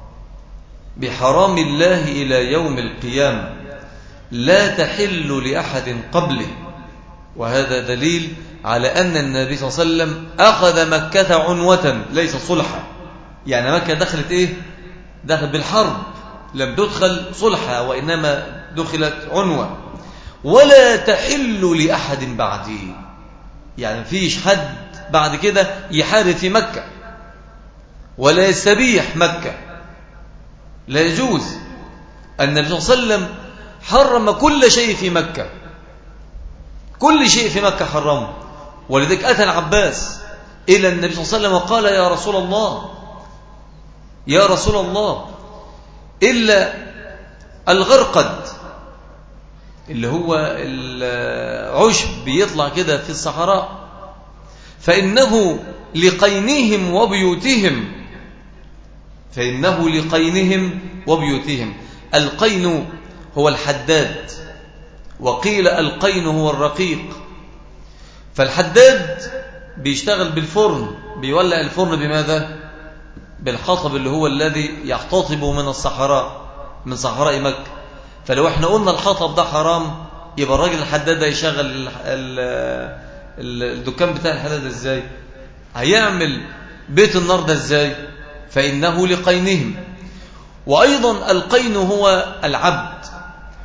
بحرام الله إلى يوم القيامة، لا تحل لأحد قبله. وهذا دليل على أن النبي صلى الله عليه وسلم أخذ مكة عنوة ليس صلحا، يعني مكة دخلت إيه؟ دخلت بالحرب، لم تدخل صلحا، وإنما دخلت عنوة. ولا تحل لأحد بعدي، يعني فيش حد بعد كده يحارب في مكة ولا يستبيح مكة، لا يجوز. النبي صلى الله عليه وسلم حرم كل شيء في مكة، كل شيء في مكة حرمه. ولذلك أتى العباس إلى النبي صلى الله عليه وسلم وقال: يا رسول الله يا رسول الله إلا الغرقد، اللي هو العشب بيطلع كده في الصحراء، فإنه لقينهم وبيوتهم، فإنه لقينهم وبيوتهم. القين هو الحداد، وقيل القين هو الرقيق. فالحداد بيشتغل بالفرن، بيولع الفرن بماذا؟ بالحطب، اللي هو الذي يحتطب من الصحراء، من صحراء مكة. فلو احنا قلنا الحطب ده حرام، يبقى الراجل الحداد ده يشغل الدكان بتاع الحداد ازاي؟ هيعمل بيت النار ده ازاي؟ فإنه لقينهم. وأيضا القين هو العبد،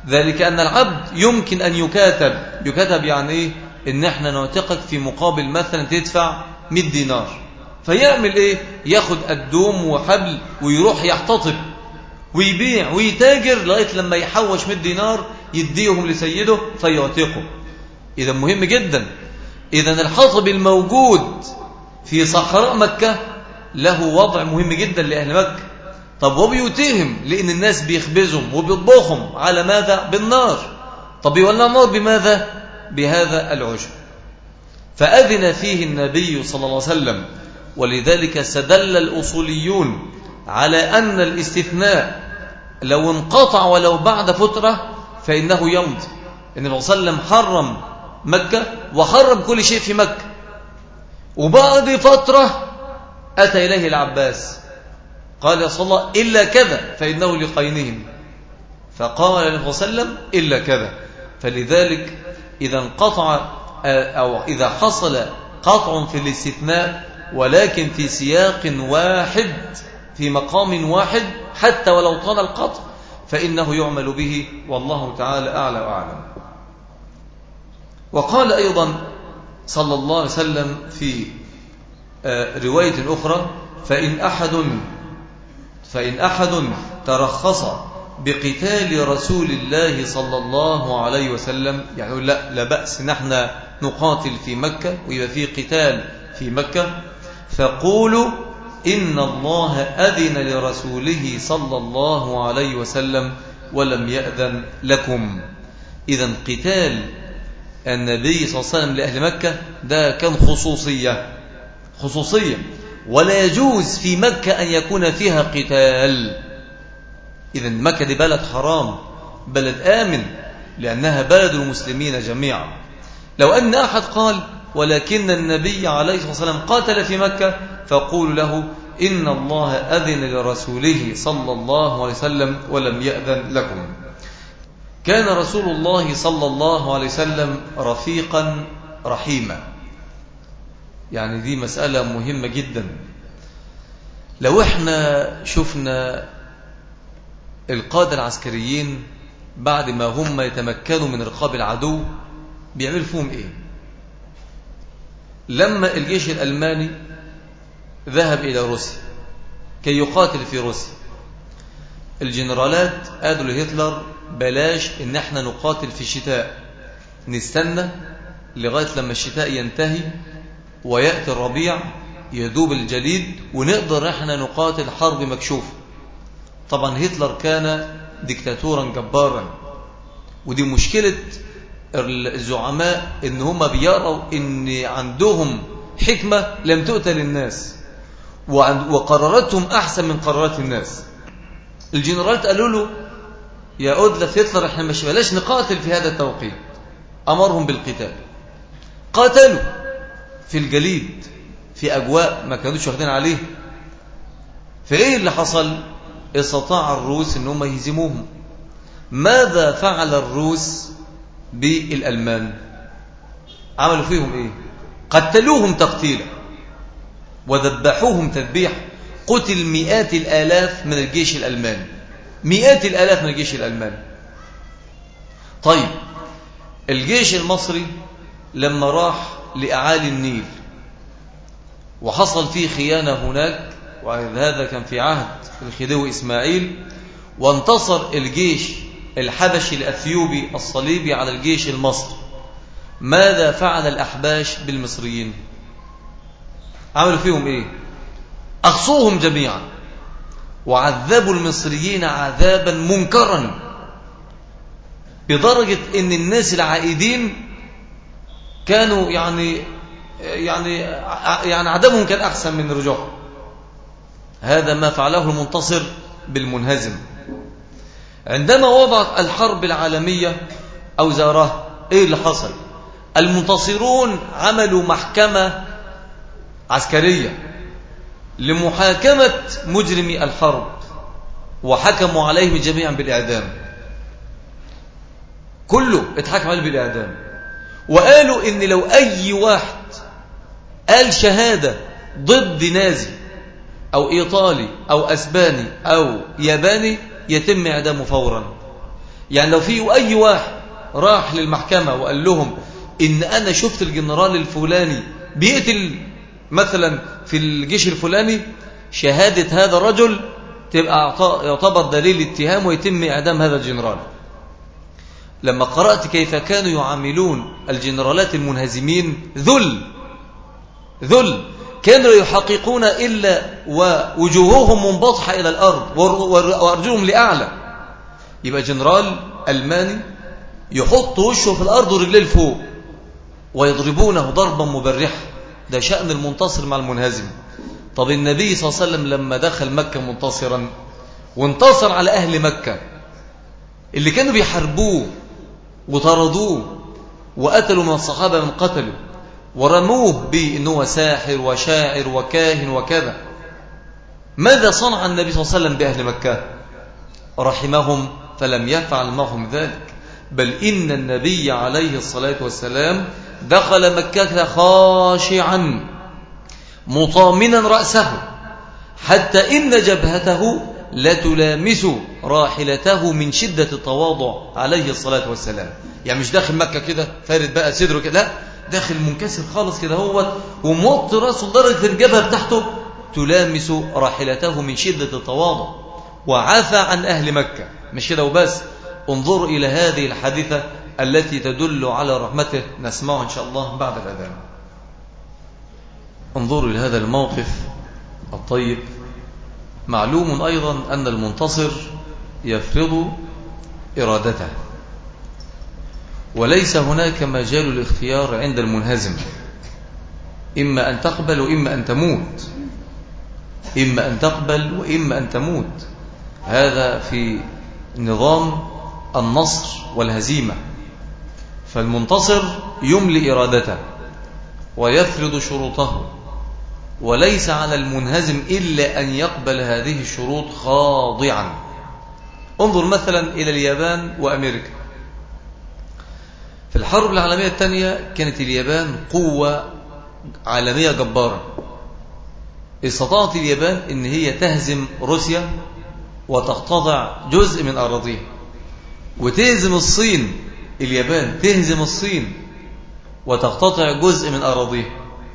ذلك أن العبد يمكن أن يكاتب. يكاتب يعني إيه؟ إن إحنا نعتقك في مقابل مثلا تدفع مئة دينار، فيعمل إيه؟ ياخد الدوم وحبل ويروح يحتطب ويبيع ويتاجر لغاية لما يحوش مئة دينار يديهم لسيده فيعتقه. إذا مهم جدا. إذا الحطب الموجود في صحراء مكة له وضع مهم جدا لأهل مكة. طب وبيوتهم، لأن الناس بيخبزهم وبيطبخهم على ماذا؟ بالنار. طب يولع النار بماذا؟ بهذا العشب. فأذن فيه النبي صلى الله عليه وسلم. ولذلك استدل الأصوليون على أن الاستثناء لو انقطع ولو بعد فترة فإنه يمضي. النبي صلى الله عليه وسلم حرم مكة وحرم كل شيء في مكة، وبعد فترة أتى إليه العباس قال يا صلى الله إلا كذا فإنه لقينهم، فقال النبي صلى الله عليه وسلم إلا كذا. فلذلك إذا انقطع أو إذا حصل قطع في الاستثناء ولكن في سياق واحد في مقام واحد حتى ولو طال القطع فإنه يعمل به، والله تعالى أعلى وأعلم. وقال أيضا صلى الله عليه وسلم في رواية أخرى فإن أحد فإن أحد ترخص بقتال رسول الله صلى الله عليه وسلم، يعني لا, لا بأس نحن نقاتل في مكة ويبقى في قتال في مكة، فقولوا إن الله أذن لرسوله صلى الله عليه وسلم ولم يأذن لكم. إذن قتال النبي صلى الله عليه وسلم لأهل مكة ده كان خصوصية خصوصية ولا يجوز في مكة أن يكون فيها قتال. إذن مكة دي بلد حرام، بلد آمن، لأنها بلد المسلمين جميعا. لو أن أحد قال ولكن النبي عليه الصلاة والسلام قاتل في مكة، فقول له إن الله أذن لرسوله صلى الله عليه وسلم ولم يأذن لكم. كان رسول الله صلى الله عليه وسلم رفيقا رحيما. يعني دي مسألة مهمة جدا. لو احنا شفنا القادة العسكريين بعد ما هم يتمكنوا من رقاب العدو بيعملوا فيهم ايه؟ لما الجيش الألماني ذهب إلى روسيا كي يقاتل في روسيا، الجنرالات قالوا لهتلر بلاش إن احنا نقاتل في الشتاء، نستنى لغاية لما الشتاء ينتهي ويأتي الربيع يذوب الجليد ونقدر احنا نقاتل حرب مكشوفة. طبعا هتلر كان ديكتاتورا جبارا، ودي مشكلة الزعماء ان هم بيروا ان عندهم حكمة لم تؤتى للناس وقراراتهم احسن من قرارات الناس. الجنرالات قالوا له يا أدلف هتلر احنا مش بلاش نقاتل في هذا التوقيت، امرهم بالقتال. قاتلوا في الجليد في اجواء ما كانوش واخدين عليه. فايه اللي حصل؟ استطاع الروس ان هم يهزموهم. ماذا فعل الروس بالألمان؟ عملوا فيهم ايه؟ قتلوهم تقتيلا وذبحوهم تذبيح. قتل مئات الآلاف من الجيش الألماني، مئات الآلاف من الجيش الألماني. طيب الجيش المصري لما راح لأعالي النيل وحصل فيه خيانة هناك، وهذا كان في عهد الخديوي إسماعيل، وانتصر الجيش الحبشي الأثيوبي الصليبي على الجيش المصري، ماذا فعل الأحباش بالمصريين؟ عملوا فيهم إيه؟ أخصوهم جميعا وعذبوا المصريين عذابا منكرا بدرجة أن الناس العائدين كانوا يعني يعني يعني عدمهم كان أحسن من رجوعهم. هذا ما فعله المنتصر بالمنهزم. عندما وضعت الحرب العالمية أوزارها، إيه اللي حصل؟ المنتصرون عملوا محكمة عسكرية لمحاكمة مجرمي الحرب وحكموا عليهم جميعا بالإعدام. كله اتحكم عليه بالإعدام، وقالوا إن لو أي واحد قال شهادة ضد نازي أو إيطالي أو أسباني أو ياباني يتم إعدامه فورا. يعني لو في أي واحد راح للمحكمة وقال لهم إن أنا شفت الجنرال الفلاني بيقتل مثلا في الجيش الفلاني، شهادة هذا الرجل تبقى يعتبر دليل اتهام ويتم إعدام هذا الجنرال. لما قرأت كيف كانوا يعاملون الجنرالات المنهزمين ذل ذل كانوا يحققون إلا ووجوههم منبطحة إلى الأرض وأرجلهم لأعلى. يبقى جنرال ألماني يحط وشه في الأرض ورجليه لفوق ويضربونه ضربا مبرحة، ده شأن المنتصر مع المنهزم. طب النبي صلى الله عليه وسلم لما دخل مكة منتصرا وانتصر على أهل مكة اللي كانوا بيحاربوه وطردوه وقتلوا من الصحابة من قتلوا ورموه بأنه ساحر وشاعر وكاهن وكذا، ماذا صنع النبي صلى الله عليه وسلم بأهل مكة؟ رحمهم فلم يفعل معهم ذلك، بل إن النبي عليه الصلاة والسلام دخل مكة خاشعا مطامنا رأسه حتى إن جبهته لتلامس راحلته من شدة التواضع عليه الصلاة والسلام. يعني مش داخل مكة كده فارد بقى صدره كده، لا، داخل منكسر خالص كده هو وموط راسه لدرجة الجبهة بتاعته تلامس راحلته من شدة التواضع، وعفى عن أهل مكة. مش كده وبس، انظروا إلى هذه الحادثة التي تدل على رحمته، نسمعها إن شاء الله بعد الأذان. انظروا إلى هذا الموقف الطيب. معلوم أيضا أن المنتصر يفرض إرادته، وليس هناك مجال الاختيار عند المنهزم، إما أن تقبل وإما أن تموت، إما أن تقبل وإما أن تموت. هذا في نظام النصر والهزيمة. فالمنتصر يملي إرادته ويفرض شروطه، وليس على المنهزم إلا أن يقبل هذه الشروط خاضعا. انظر مثلا إلى اليابان وأمريكا. في الحرب العالمية الثانية كانت اليابان قوة عالمية جبارة. استطاعت اليابان أن هي تهزم روسيا وتقتطع جزء من أراضيها، وتهزم الصين. اليابان تهزم الصين وتقتطع جزء من أراضيها.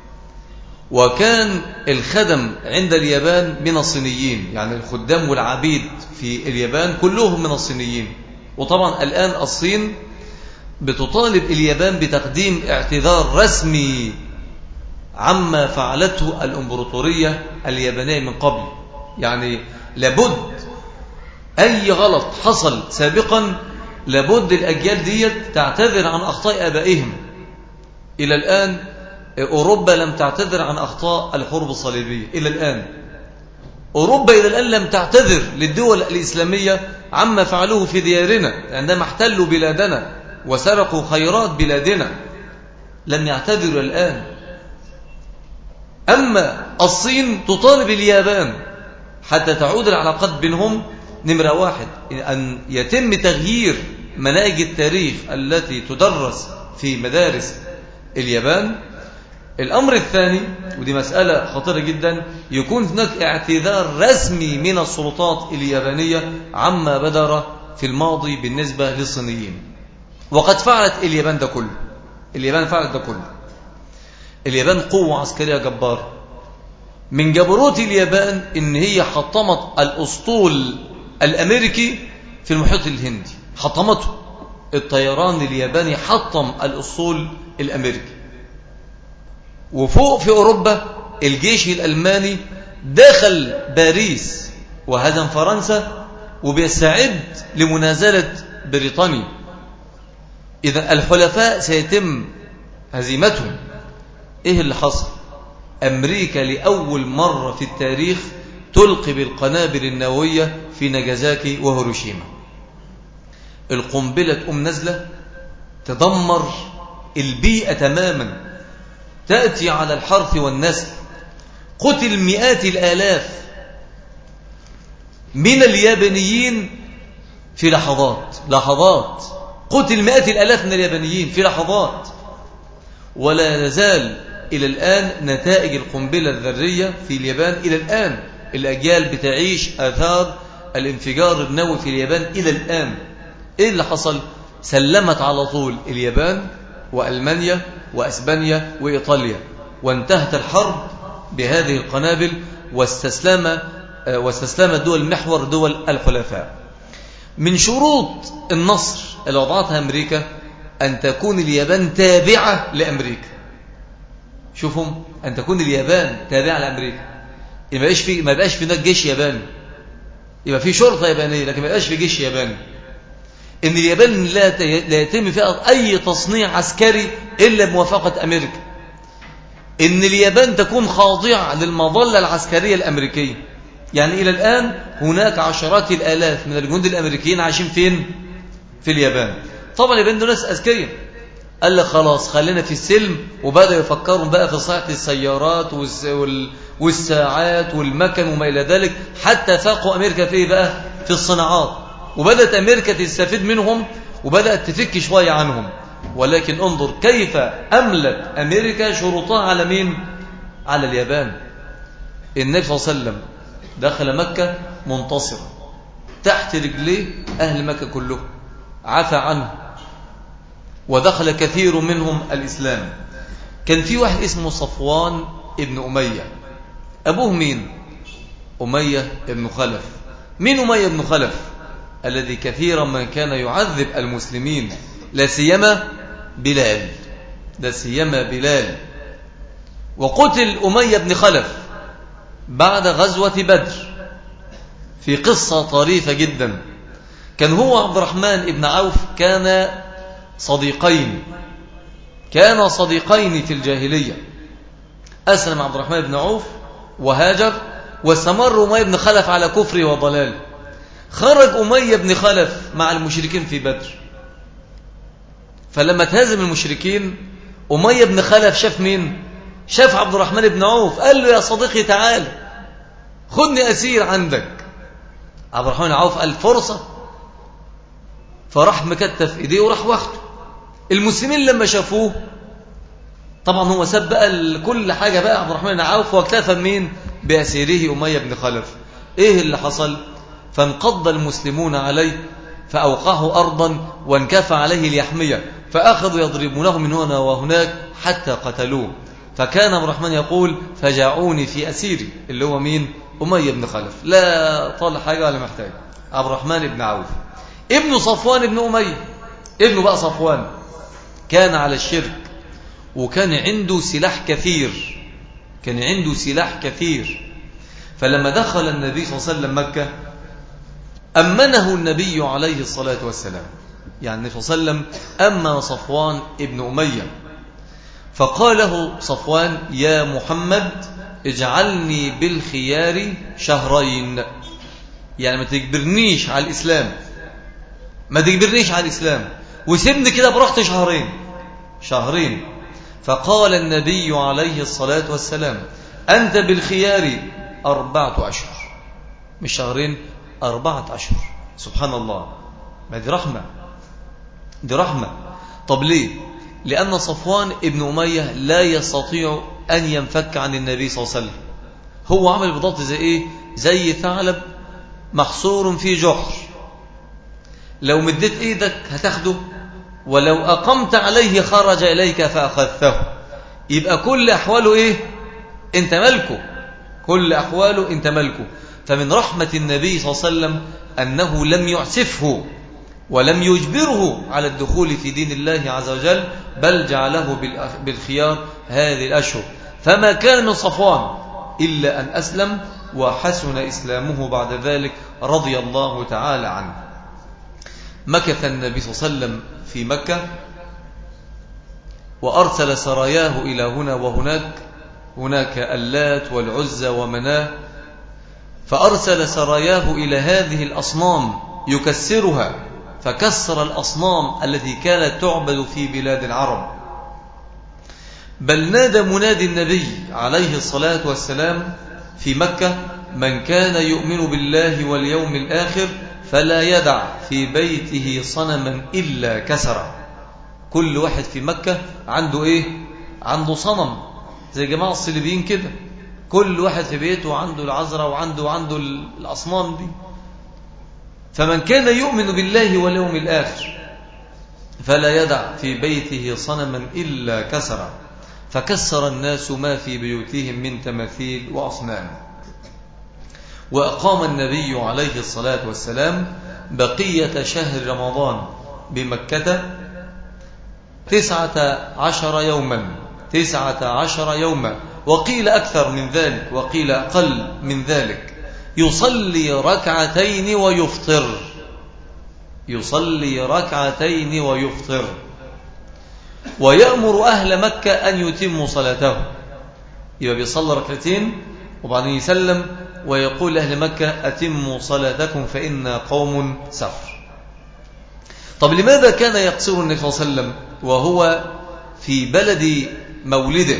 وكان الخدم عند اليابان من الصينيين، يعني الخدام والعبيد في اليابان كلهم من الصينيين. وطبعا الآن الصين بتطالب اليابان بتقديم اعتذار رسمي عما فعلته الإمبراطورية اليابانية من قبل. يعني لابد أي غلط حصل سابقا لابد الأجيال دي تعتذر عن أخطاء آبائهم. إلى الآن أوروبا لم تعتذر عن أخطاء الحروب الصليبية، إلى الآن أوروبا إلى الآن لم تعتذر للدول الإسلامية عما فعلوه في ديارنا عندما احتلوا بلادنا وسرقوا خيرات بلادنا، لم يعتذروا الآن. أما الصين تطالب اليابان حتى تعود العلاقات بينهم، نمرة واحد أن يتم تغيير مناهج التاريخ التي تدرس في مدارس اليابان. الأمر الثاني، ودي مسألة خطيرة جدا، يكون هناك اعتذار رسمي من السلطات اليابانية عما بدر في الماضي بالنسبة للصينيين. وقد فعلت اليابان ده كله. اليابان فعلت ده كله. اليابان قوة عسكرية جبارة. من جبروت اليابان إن هي حطمت الأسطول الأمريكي في المحيط الهندي، حطمته. الطيران الياباني حطم الأسطول الأمريكي. وفوق في أوروبا الجيش الألماني دخل باريس وهزم فرنسا وبيستعد لمنازلة بريطانيا. إذا الحلفاء سيتم هزيمتهم. إيه اللي حصل؟ أمريكا لأول مرة في التاريخ تلقي بالقنابل النووية في ناجازاكي وهيروشيما. القنبلة تقوم نزلة تدمر البيئة تماما، تأتي على الحرث والنسل. قتل مئات الآلاف من اليابانيين في لحظات لحظات قتل مئات الآلاف من اليابانيين في لحظات. ولا يزال إلى الآن نتائج القنبلة الذرية في اليابان. إلى الآن الأجيال بتعيش آثار الانفجار النووي في اليابان إلى الآن. إيه اللي حصل؟ سلمت على طول اليابان وألمانيا وأسبانيا وإيطاليا، وانتهت الحرب بهذه القنابل، واستسلم واستسلمت دول المحور دول الحلفاء. من شروط النصر اللي وضعتها أمريكا أن تكون اليابان تابعة لأمريكا. شوفهم، أن تكون اليابان تابعة لأمريكا، ما يبقاش في ما يبقاش في هناك جيش ياباني، يبقى في شرطة يابانية لكن ما يبقاش في جيش ياباني. إن اليابان لا لا يتم فيها أي تصنيع عسكري إلا بموافقة أمريكا. إن اليابان تكون خاضعة للمظلة العسكرية الأمريكية. يعني إلى الآن هناك عشرات الآلاف من الجنود الأمريكيين عايشين فين؟ في اليابان. طبعا اليابان دول ناس أذكياء، قال لك خلاص خلينا في السلم، وبدأوا يفكروا بقى في صناعة السيارات والساعات والمكن وما إلى ذلك، حتى فاقوا أمريكا في بقى في الصناعات، وبدأت أمريكا تستفيد منهم وبدأت تفك شوية عنهم. ولكن انظر كيف أملت أمريكا شروطها على مين؟ على اليابان. النبي صلى الله عليه وسلم دخل مكة منتصر، تحت رجليه أهل مكة كلهم، عفى عنه، ودخل كثير منهم الإسلام. كان في واحد اسمه صفوان ابن أمية. أبوه مين؟ أمية ابن خلف. مين أمية ابن خلف؟ الذي كثيرا ما كان يعذب المسلمين، لا سيما بلال، لا سيما بلال. وقتل أمية بن خلف بعد غزوة بدر في قصة طريفة جدا. كان هو عبد الرحمن بن عوف كان صديقين كان صديقين في الجاهلية. أسلم عبد الرحمن بن عوف وهاجر، واستمر أمية بن خلف على كفره وضلاله. خرج أمية بن خلف مع المشركين في بدر، فلما تهزم المشركين أمية بن خلف شاف مين؟ شاف عبد الرحمن بن عوف، قال له يا صديقي تعال خدني أسير عندك. عبد الرحمن بن عوف قال فرصة، فراح مكتف إيديه وراح واخده. المسلمين لما شافوه طبعا هو ساب بقى كل حاجة بقى عبد الرحمن بن عوف، واكتفى مين؟ بأسيره أمية بن خلف. إيه اللي حصل؟ فانقض المسلمون عليه فأوقعه أرضا وانكفى عليه اليحمية، فأخذوا يضربونه من هنا وهناك حتى قتلوه. فكان عبد الرحمن يقول فجاعوني في أسيري، اللي هو مين؟ أمية بن خلف. لا طال حاجة ولا محتاج. عبد الرحمن بن عوف ابن صفوان بن أمية، ابنه بقى صفوان كان على الشرك، وكان عنده سلاح كثير، كان عنده سلاح كثير. فلما دخل النبي صلى الله عليه وسلم مكة أمنه النبي عليه الصلاة والسلام، يعني النبي صلى الله عليه وسلم أمن صفوان ابن أمية، فقال له صفوان يا محمد اجعلني بالخيار شهرين، يعني ما تجبرنيش على الإسلام، ما تجبرنيش على الإسلام، وسيبني كده برحت شهرين شهرين. فقال النبي عليه الصلاة والسلام أنت بالخيار أربعة أشهر، مش شهرين، أربعة أشهر. سبحان الله، ما دي رحمة، دي رحمة. طب ليه؟ لأن صفوان ابن أمية لا يستطيع أن ينفك عن النبي صلى الله عليه وسلم. هو عمل بالضبط زي إيه؟ زي ثعلب محصور في جحر، لو مديت إيدك هتاخده، ولو أقمت عليه خرج إليك فأخذته. يبقى كل أحواله إيه؟ أنت ملكه، كل أحواله أنت ملكه. فمن رحمة النبي صلى الله عليه وسلم أنه لم يعسفه ولم يجبره على الدخول في دين الله عز وجل، بل جعله بالخيار هذه الأشهر. فما كان من صفوان إلا أن أسلم، وحسن إسلامه بعد ذلك رضي الله تعالى عنه. مكث النبي صلى الله عليه وسلم في مكة، وأرسل سراياه إلى هنا وهناك، هناك اللات والعزى ومناه، فأرسل سراياه إلى هذه الأصنام يكسرها، فكسر الأصنام التي كانت تعبد في بلاد العرب. بل نادى منادي النبي عليه الصلاة والسلام في مكة من كان يؤمن بالله واليوم الآخر فلا يدع في بيته صنما إلا كسره. كل واحد في مكة عنده إيه؟ عنده صنم، زي جماعة الصليبيين كده، كل واحد في بيته عنده العذراء وعنده عنده الأصنام دي. فمن كان يؤمن بالله واليوم الآخر فلا يدع في بيته صنما إلا كسره، فكسر الناس ما في بيوتهم من تماثيل وأصنام. وأقام النبي عليه الصلاة والسلام بقية شهر رمضان بمكة تسعة عشر يوما تسعة عشر يوما وقيل أكثر من ذلك وقيل أقل من ذلك، يصلي ركعتين ويفطر يصلي ركعتين ويفطر ويأمر أهل مكة أن يتموا صلاته. يبقى بيصلي ركعتين وبعدين يسلم ويقول لأهل مكة أتموا صلاتكم فإن قوم سفر. طب لماذا كان يقصر النبي صلى الله عليه وسلم وهو في بلد مولده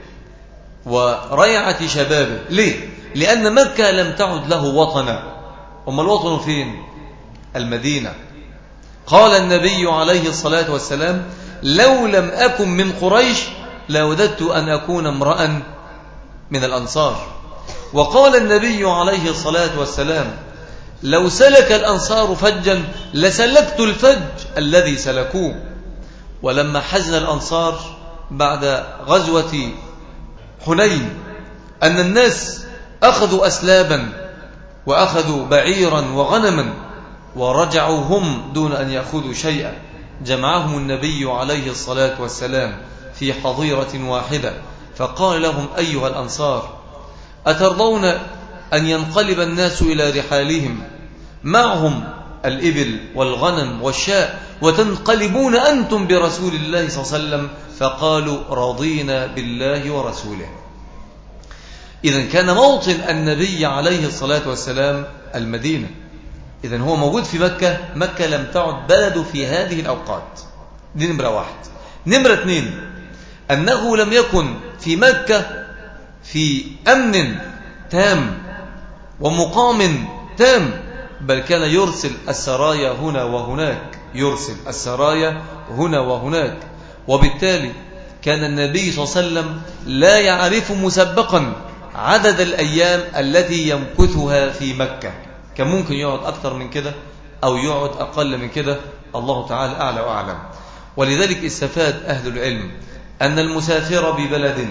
وريعة شبابه؟ ليه؟ لأن مكة لم تعد له وطنا. أما الوطن فين؟ المدينة. قال النبي عليه الصلاة والسلام لو لم أكن من قريش لوددت أن أكون امرأ من الأنصار. وقال النبي عليه الصلاة والسلام لو سلك الأنصار فجا لسلكت الفج الذي سلكوه. ولما حزن الأنصار بعد غزوة حنين أن الناس أخذوا أسلابا وأخذوا بعيرا وغنما ورجعوا هم دون أن يأخذوا شيئا، جمعهم النبي عليه الصلاة والسلام في حظيرة واحدة فقال لهم أيها الأنصار أترضون أن ينقلب الناس إلى رحالهم معهم الإبل والغنم والشاء وتنقلبون أنتم برسول الله صلى الله عليه وسلم؟ فقالوا رضينا بالله ورسوله. إذن كان موطن النبي عليه الصلاة والسلام المدينة. إذن هو موجود في مكة. مكة لم تعد بلد في هذه الأوقات. دي نمرة واحد. نمرة اثنين أنه لم يكن في مكة في أمن تام ومقام تام، بل كان يرسل السرايا هنا وهناك يرسل السرايا هنا وهناك وبالتالي كان النبي صلى الله عليه وسلم لا يعرف مسبقا عدد الأيام التي يمكثها في مكة. كان ممكن يقعد أكثر من كده أو يقعد أقل من كده، الله تعالى أعلى وأعلم. ولذلك استفاد أهل العلم أن المسافر ببلد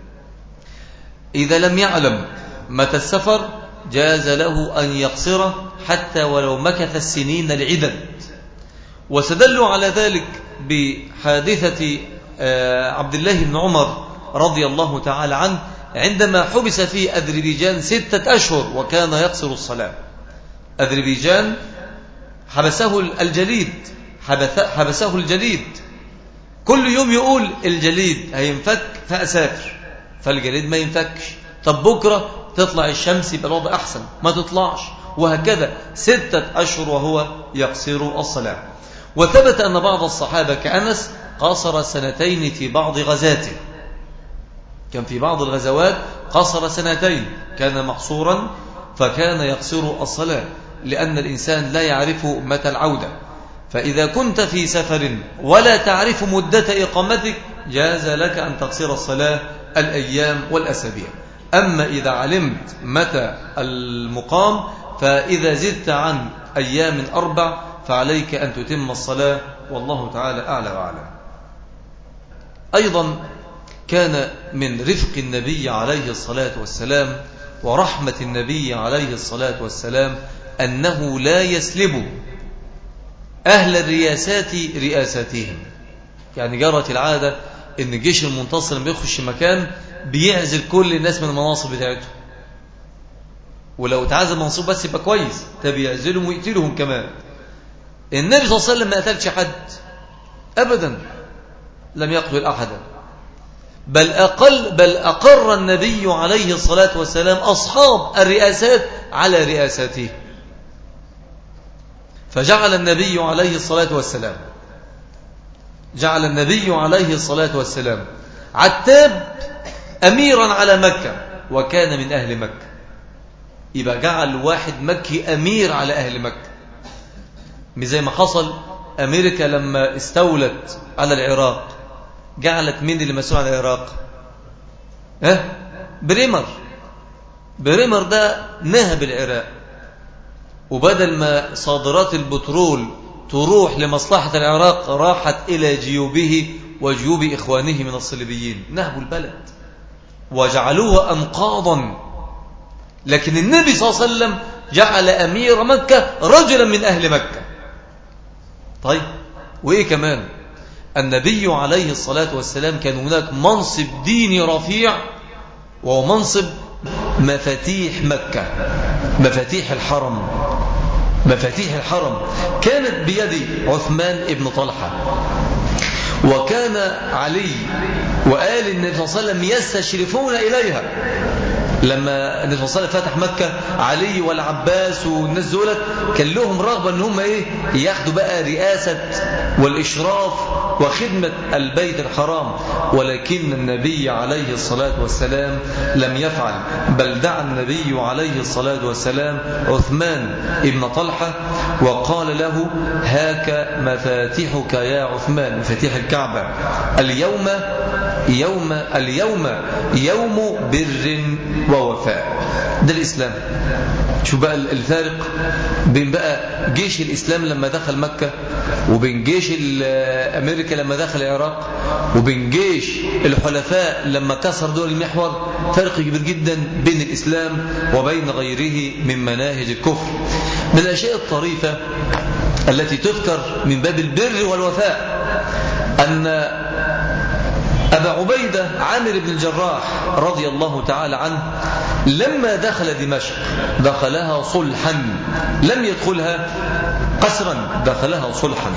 إذا لم يعلم متى السفر جاز له أن يقصر حتى ولو مكث السنين العدد. وسدلوا على ذلك بحادثة عبد الله بن عمر رضي الله تعالى عنه عندما حبس في أذربيجان ستة أشهر وكان يقصر الصلاة. أذربيجان حبسه الجليد حبسه الجليد كل يوم يقول الجليد هينفك فأسافر، فالجليد ما ينفكش. طب بكرة تطلع الشمس يبقى الوضع أحسن، ما تطلعش، وهكذا ستة أشهر وهو يقصر الصلاة. وثبت أن بعض الصحابة كأنس قصر سنتين في بعض غزاته. كان في بعض الغزوات قصر سنتين، كان مقصورا فكان يقصر الصلاة لأن الإنسان لا يعرف متى العودة. فإذا كنت في سفر ولا تعرف مدة إقامتك جاز لك أن تقصر الصلاة الأيام والأسابيع. أما إذا علمت متى المقام فإذا زدت عن أيام أربع فعليك أن تتم الصلاة، والله تعالى أعلى وأعلم. أيضا كان من رفق النبي عليه الصلاة والسلام ورحمة النبي عليه الصلاة والسلام أنه لا يسلب أهل الرياسات رئاساتهم. يعني جرت العادة أن الجيش المنتصر لما يخش مكان بيعزل كل الناس من المناصب بتاعته، ولو تعزل منصوب بس يبقى كويس، طب يعزلهم ويقتلهم كمان. النبي صلى الله عليه وسلم ما قتلش حد أبدا، لم يقتل أحدا، بل أقل بل أقر النبي عليه الصلاة والسلام أصحاب الرئاسات على رئاساته. فجعل النبي عليه الصلاة والسلام جعل النبي عليه الصلاة والسلام عتاب أميرا على مكة وكان من أهل مكة. يبقى جعل واحد مكي أمير على أهل مكة، مش زي ما حصل أمريكا لما استولت على العراق جعلت مين اللي مسؤول عن العراق؟ ها؟ بريمر. بريمر ده نهب العراق وبدل ما صادرات البترول تروح لمصلحة العراق راحت إلى جيوبه وجيوب إخوانه من الصليبيين، نهبوا البلد وجعلوها أنقاضا. لكن النبي صلى الله عليه وسلم جعل أمير مكة رجلا من أهل مكة. طيب وإيه كمان؟ النبي عليه الصلاة والسلام كان هناك منصب ديني رفيع، وهو منصب مفاتيح مكة، مفاتيح الحرم. مفاتيح الحرم كانت بيد عثمان ابن طلحة، وكان علي وآل النبي صلى الله عليه وسلم يستشرفون إليها. لما النبي صلى الله عليه وسلم فتح مكة، علي والعباس والناس دولت كان لهم رغبة ان هم ايه ياخدوا بقى رئاسة والإشراف وخدمة البيت الحرام، ولكن النبي عليه الصلاة والسلام لم يفعل، بل دعا النبي عليه الصلاة والسلام عثمان ابن طلحة وقال له: هاك مفاتيحك يا عثمان، مفاتيح الكعبة، اليوم يوم اليوم يوم بر ووفاء. ده الإسلام. شو بقى الفارق بين بقى جيش الإسلام لما دخل مكة، وبين جيش أمريكا لما دخل العراق، وبين جيش الحلفاء لما كسر دول المحور. فرق كبير جدا بين الإسلام وبين غيره من مناهج الكفر. من الأشياء الطريفة التي تذكر من باب البر والوفاء أن أبا عبيدة عامر بن الجراح رضي الله تعالى عنه لما دخل دمشق دخلها صلحا، لم يدخلها قسرا، دخلها صلحا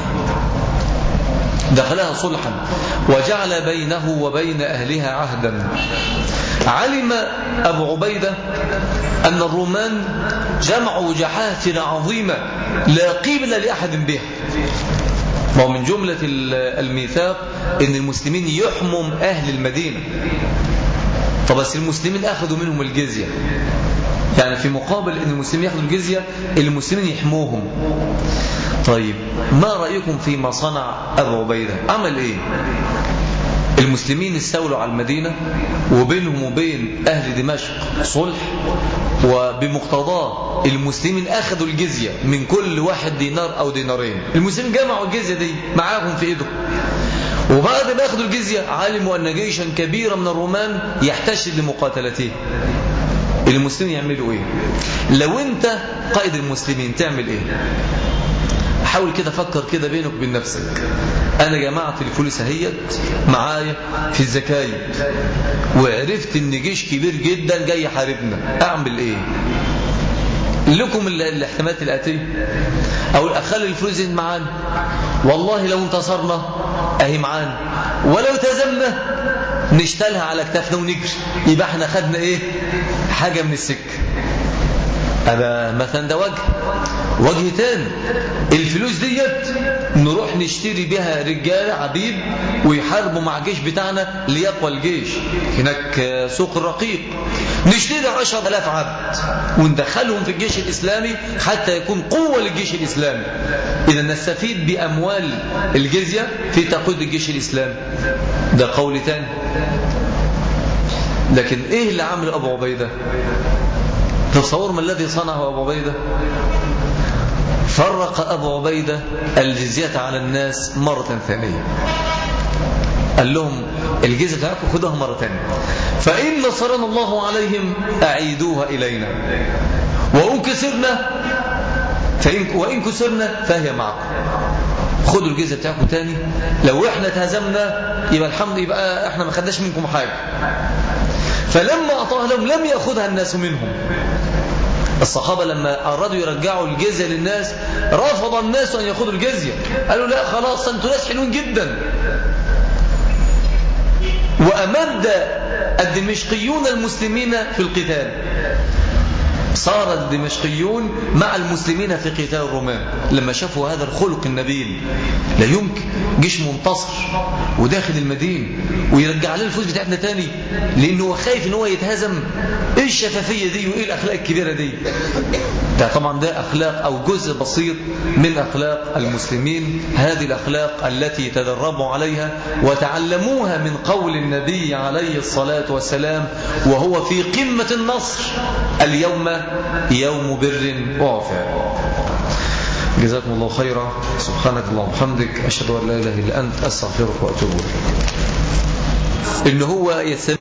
دخلها صلحا وجعل بينه وبين أهلها عهدا. علم أبو عبيدة أن الرومان جمعوا جحافل عظيمة لا قيمة لأحد بها، ومن جملة الميثاق أن المسلمين يحموا أهل المدينة. طب بس المسلمين أخذوا منهم الجزية، يعني في مقابل أن المسلمين يأخذوا الجزية المسلمين يحموهم. طيب ما رأيكم فيما صنع أبو عبيدة؟ عمل إيه؟ المسلمين استولوا على المدينة وبينهم وبين أهل دمشق صلح، وبمقتضاه المسلمين أخذوا الجزية من كل واحد دينار أو دينارين. المسلمين جمعوا الجزية دي معاهم في إيدهم، وبعد ما أخذوا الجزية علموا أن جيشا كبيرا من الرومان يحتشد لمقاتلته. المسلمين يعملوا إيه؟ لو أنت قائد المسلمين تعمل إيه؟ حاول كده فكر كده بينك وبين نفسك. أنا جمعت الفلوس اهيت معايا في الزكاية وعرفت إن جيش كبير جدا جاي يحاربنا، أعمل إيه؟ لكم الاحتمالات الآتية. أو أخلي الفلوس دي معانا، والله لو انتصرنا أهي معانا، ولو تزمنا نشتلها على كتافنا ونجري، يبقى احنا خدنا إيه؟ حاجة من السكة. أنا مثلا ده وجه وجه تاني، الفلوس ديت نروح نشتري بها رجال عبيد ويحاربوا مع الجيش بتاعنا ليقوى الجيش. هناك سوق الرقيق، نشتري عشر آلاف عبد وندخلهم في الجيش الإسلامي حتى يكون قوة للجيش الإسلامي. إذا نستفيد بأموال الجزية في تقويض الجيش الإسلامي. ده قول تاني. لكن إيه اللي عمل أبو عبيدة؟ تصور ما الذي صنعه أبو عبيدة؟ فرق أبو عبيدة الجزية على الناس مرة ثانية. قال لهم الجزية بتاعكم خدوها مرة ثانية، فإن نصرنا الله عليهم أعيدوها إلينا، وإن كسرنا فإن وإن كسرنا فهي معكم. خدوا الجزية بتاعكم تاني، لو احنا تهزمنا يبقى الحمد، يبقى احنا ما خدناش منكم حاجة. فلما أعطاها لهم لم يأخذها الناس منهم. الصحابة لما أرادوا يرجعوا الجزية للناس رفض الناس أن يأخذوا الجزية، قالوا لا خلاص أنتوا ناس حلوين جدا. وأمد الدمشقيون المسلمين في القتال، صار الدمشقيون مع المسلمين في قتال الرومان لما شافوا هذا الخلق النبيل. لا يمكن جيش منتصر وداخل المدينة ويرجع له الفلوس بتاعتنا تاني، لأنه خايف ان هو يتهزم. ايه الشفافية دي وايه الأخلاق الكبيرة دي؟ ده طبعا ده أخلاق أو جزء بسيط من أخلاق المسلمين. هذه الأخلاق التي تدربوا عليها وتعلموها من قول النبي عليه الصلاة والسلام وهو في قمة النصر: اليوم يوم بر ووفاء. جزاكم الله خيرا. سبحانك اللهم وبحمدك، أشهد أن لا إله إلا أنت، أستغفرك وأتوب إليك. إن هو يسمى